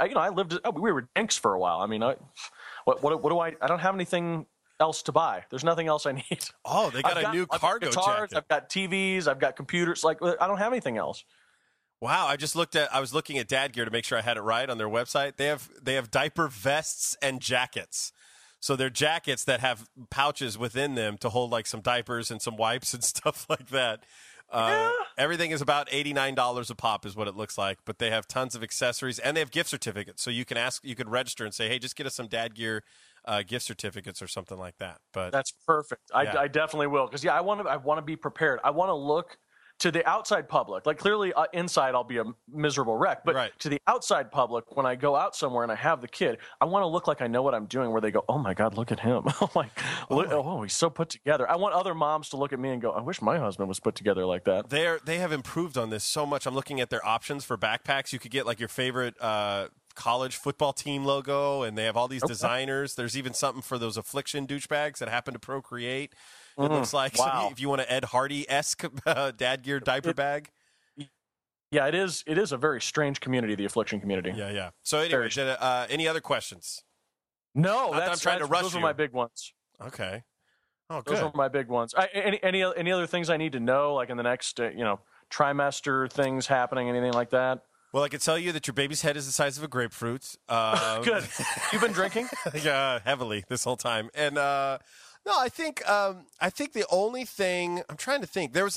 We were dinks for a while. I mean, what do I don't have anything else to buy. There's nothing else I need. Oh, they got a new cargo jacket. I've got TVs. I've got computers. Like I don't have anything else. Wow, I was looking at Dad Gear to make sure I had it right on their website. They have diaper vests and jackets. So they're jackets that have pouches within them to hold like some diapers and some wipes and stuff like that. Everything is about $89 a pop is what it looks like, but they have tons of accessories and they have gift certificates. So you could register and say, hey, just get us some Dad Gear gift certificates or something like that. But That's perfect. Yeah. I definitely will, because I want to be prepared. I want to look to the outside public. Like, clearly inside I'll be a miserable wreck, but Right. to the outside public, when I go out somewhere and I have the kid, I want to look like I know what I'm doing, where they go, oh my God, look at him. Oh, he's so put together. I want other moms to look at me and go, I wish my husband was put together like that. they have improved on this so much. I'm looking at their options for backpacks. You could get like your favorite college football team logo, and they have all these designers. There's even something for those affliction douchebags that happen to procreate. It looks like Wow. if you want an Ed Hardy-esque dad gear diaper bag. Yeah, it is a very strange community, the affliction community. Yeah. So anyway, any other questions? No, Not that I'm trying to rush those you. are my big ones. Okay. Oh, Those good. are my big ones. Any other things I need to know, like in the next trimester, things happening, anything like that? Well, I can tell you that your baby's head is the size of a grapefruit. Good. You've been drinking? Yeah, heavily this whole time. And no, I think the only thing I'm trying to think, there was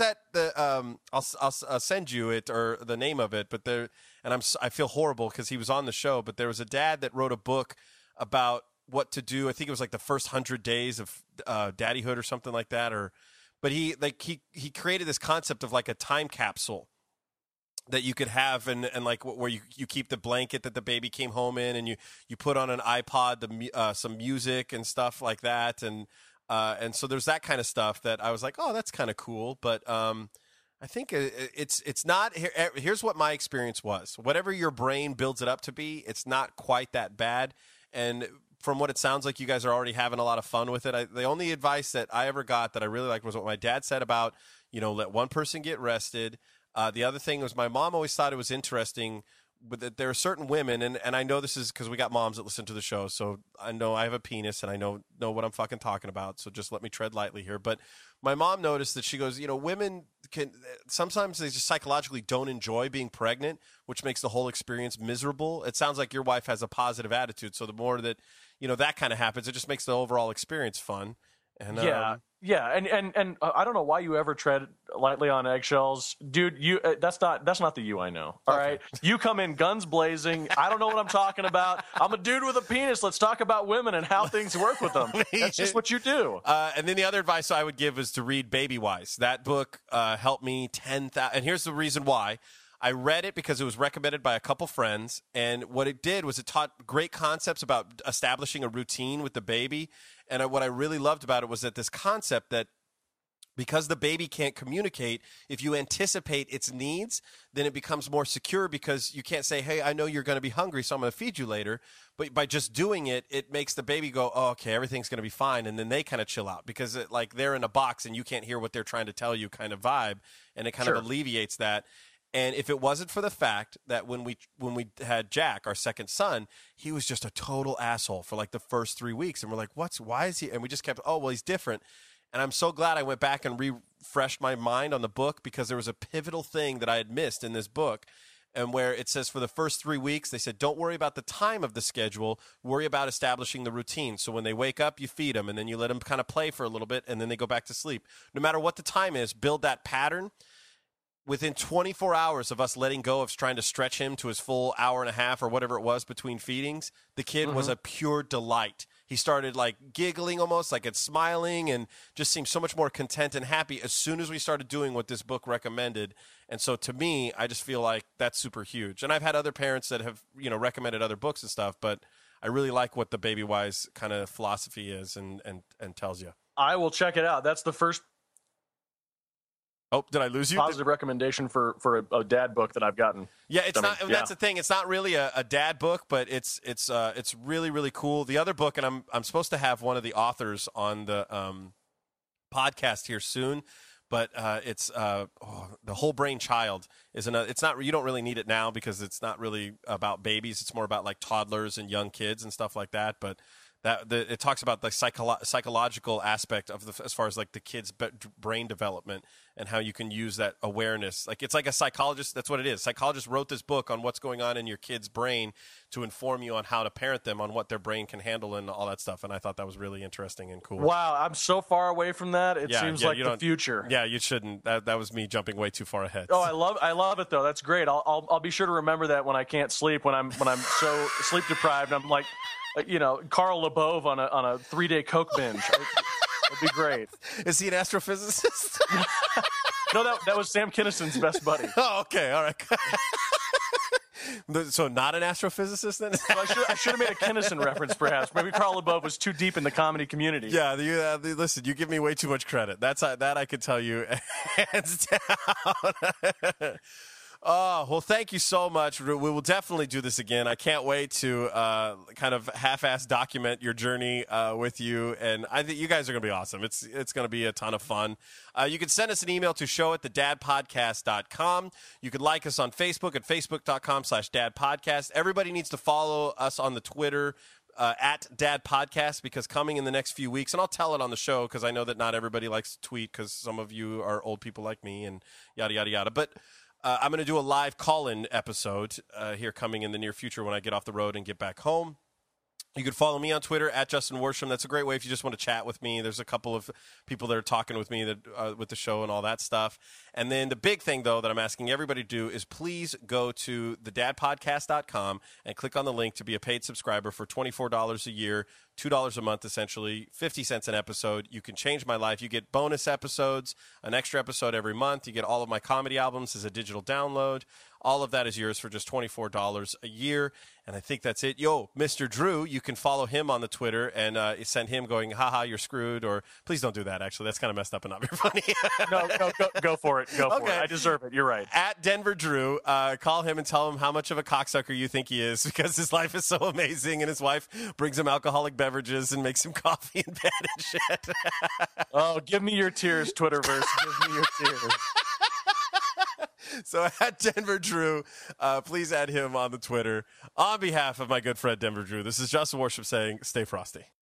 I'll send you it, or the name of it, but I feel horrible because he was on the show, but there was a dad that wrote a book about what to do. I think it was like the first 100 days of daddyhood or something like that, but he created this concept of like a time capsule that you could have, and like where you keep the blanket that the baby came home in, and you put on an iPod some music and stuff like that, and so there's that kind of stuff that I was like, oh, that's kind of cool. But I think it's not. Here's what my experience was. Whatever your brain builds it up to be, it's not quite that bad. And from what it sounds like, you guys are already having a lot of fun with it. The only advice that I ever got that I really liked was what my dad said about, let one person get rested. The other thing was, my mom always thought it was interesting, but that there are certain women, and I know this is because we got moms that listen to the show, so I know I have a penis and I know what I'm fucking talking about, so just let me tread lightly here. But my mom noticed that she goes, women sometimes they just psychologically don't enjoy being pregnant, which makes the whole experience miserable. It sounds like your wife has a positive attitude, so the more that, that kind of happens, it just makes the overall experience fun. And Yeah, and I don't know why you ever tread lightly on eggshells, dude. You that's not the you I know. All right, you come in guns blazing. I don't know what I'm talking about. I'm a dude with a penis. Let's talk about women and how things work with them. That's just what you do. And then the other advice I would give is to read Baby Wise. That book helped me 10,000. And here's the reason why. I read it because it was recommended by a couple friends, and what it did was it taught great concepts about establishing a routine with the baby. And what I really loved about it was that this concept that because the baby can't communicate, if you anticipate its needs, then it becomes more secure, because you can't say, hey, I know you're going to be hungry, so I'm going to feed you later. But by just doing it, it makes the baby go, oh, okay, everything's going to be fine. And then they kind of chill out, because they're in a box and you can't hear what they're trying to tell you kind of vibe. And it kind of alleviates that. And if it wasn't for the fact that when we had Jack, our second son, he was just a total asshole for like the first 3 weeks. And we're like, why is he? And we just kept, oh, well, he's different. And I'm so glad I went back and refreshed my mind on the book, because there was a pivotal thing that I had missed in this book. And where it says for the first 3 weeks, they said, don't worry about the time of the schedule. Worry about establishing the routine. So when they wake up, you feed them, and then you let them kind of play for a little bit, and then they go back to sleep. No matter what the time is, build that pattern. Within 24 hours of us letting go of trying to stretch him to his full hour and a half or whatever it was between feedings, the kid was a pure delight. He started like giggling almost, like it's smiling, and just seemed so much more content and happy as soon as we started doing what this book recommended. And so to me, I just feel like that's super huge. And I've had other parents that have, recommended other books and stuff, but I really like what the Baby Wise kind of philosophy is and tells you. I will check it out. That's the first Oh, did I lose you? positive recommendation for a dad book that I've gotten. Yeah, that's the thing. It's not really a dad book, but it's really, really cool. The other book, and I'm supposed to have one of the authors on the podcast here soon, but it's The Whole Brain Child is another. It's not, you don't really need it now because it's not really about babies. It's more about like toddlers and young kids and stuff like that. But it talks about the psychological aspect of as far as like the kid's brain development and how you can use that awareness. Like it's like a psychologist. That's what it is. Psychologist wrote this book on what's going on in your kid's brain to inform you on how to parent them, on what their brain can handle and all that stuff. And I thought that was really interesting and cool. Wow, I'm so far away from that. It seems like the future. Yeah, you shouldn't. That was me jumping way too far ahead. Oh, I love it though. That's great. I'll be sure to remember that when I can't sleep, when I'm so sleep deprived. I'm like, Carl LeBove on a 3-day Coke binge. That'd be great. Is he an astrophysicist? No, that was Sam Kinnison's best buddy. Oh, okay, all right. So not an astrophysicist then? So I should have made a Kinnison reference, perhaps. Maybe Carl LeBove was too deep in the comedy community. Yeah, listen, you give me way too much credit. That I could tell you hands down. Oh, well, thank you so much. We will definitely do this again. I can't wait to kind of half-ass document your journey with you, and I think you guys are going to be awesome. It's going to be a ton of fun. You can send us an email to show@thedadpodcast.com. You can like us on Facebook at facebook.com/dadpodcast. Everybody needs to follow us on the Twitter at Dad Podcast, because coming in the next few weeks, and I'll tell it on the show because I know that not everybody likes to tweet because some of you are old people like me and yada, yada, yada. But I'm going to do a live call-in episode here coming in the near future when I get off the road and get back home. You can follow me on Twitter at Justin Worsham. That's a great way if you just want to chat with me. There's a couple of people that are talking with me that with the show and all that stuff. And then the big thing, though, that I'm asking everybody to do is please go to thedadpodcast.com and click on the link to be a paid subscriber for $24 a year, $2 a month, essentially, 50 cents an episode. You can change my life. You get bonus episodes, an extra episode every month. You get all of my comedy albums as a digital download. All of that is yours for just $24 a year. And I think that's it. Yo, Mr. Drew, you can follow him on the Twitter and send him going, haha, you're screwed. Or please don't do that, actually. That's kind of messed up and not very funny. No, go for it. Go for it. I deserve it. You're right. At Denver Drew, call him and tell him how much of a cocksucker you think he is, because his life is so amazing and his wife brings him alcoholic beverages and makes him coffee in bed and shit. Oh, give me your tears, Twitterverse. Give me your tears. So at Denver Drew, please add him on the Twitter. On behalf of my good friend Denver Drew, this is Justin Worship saying, stay frosty.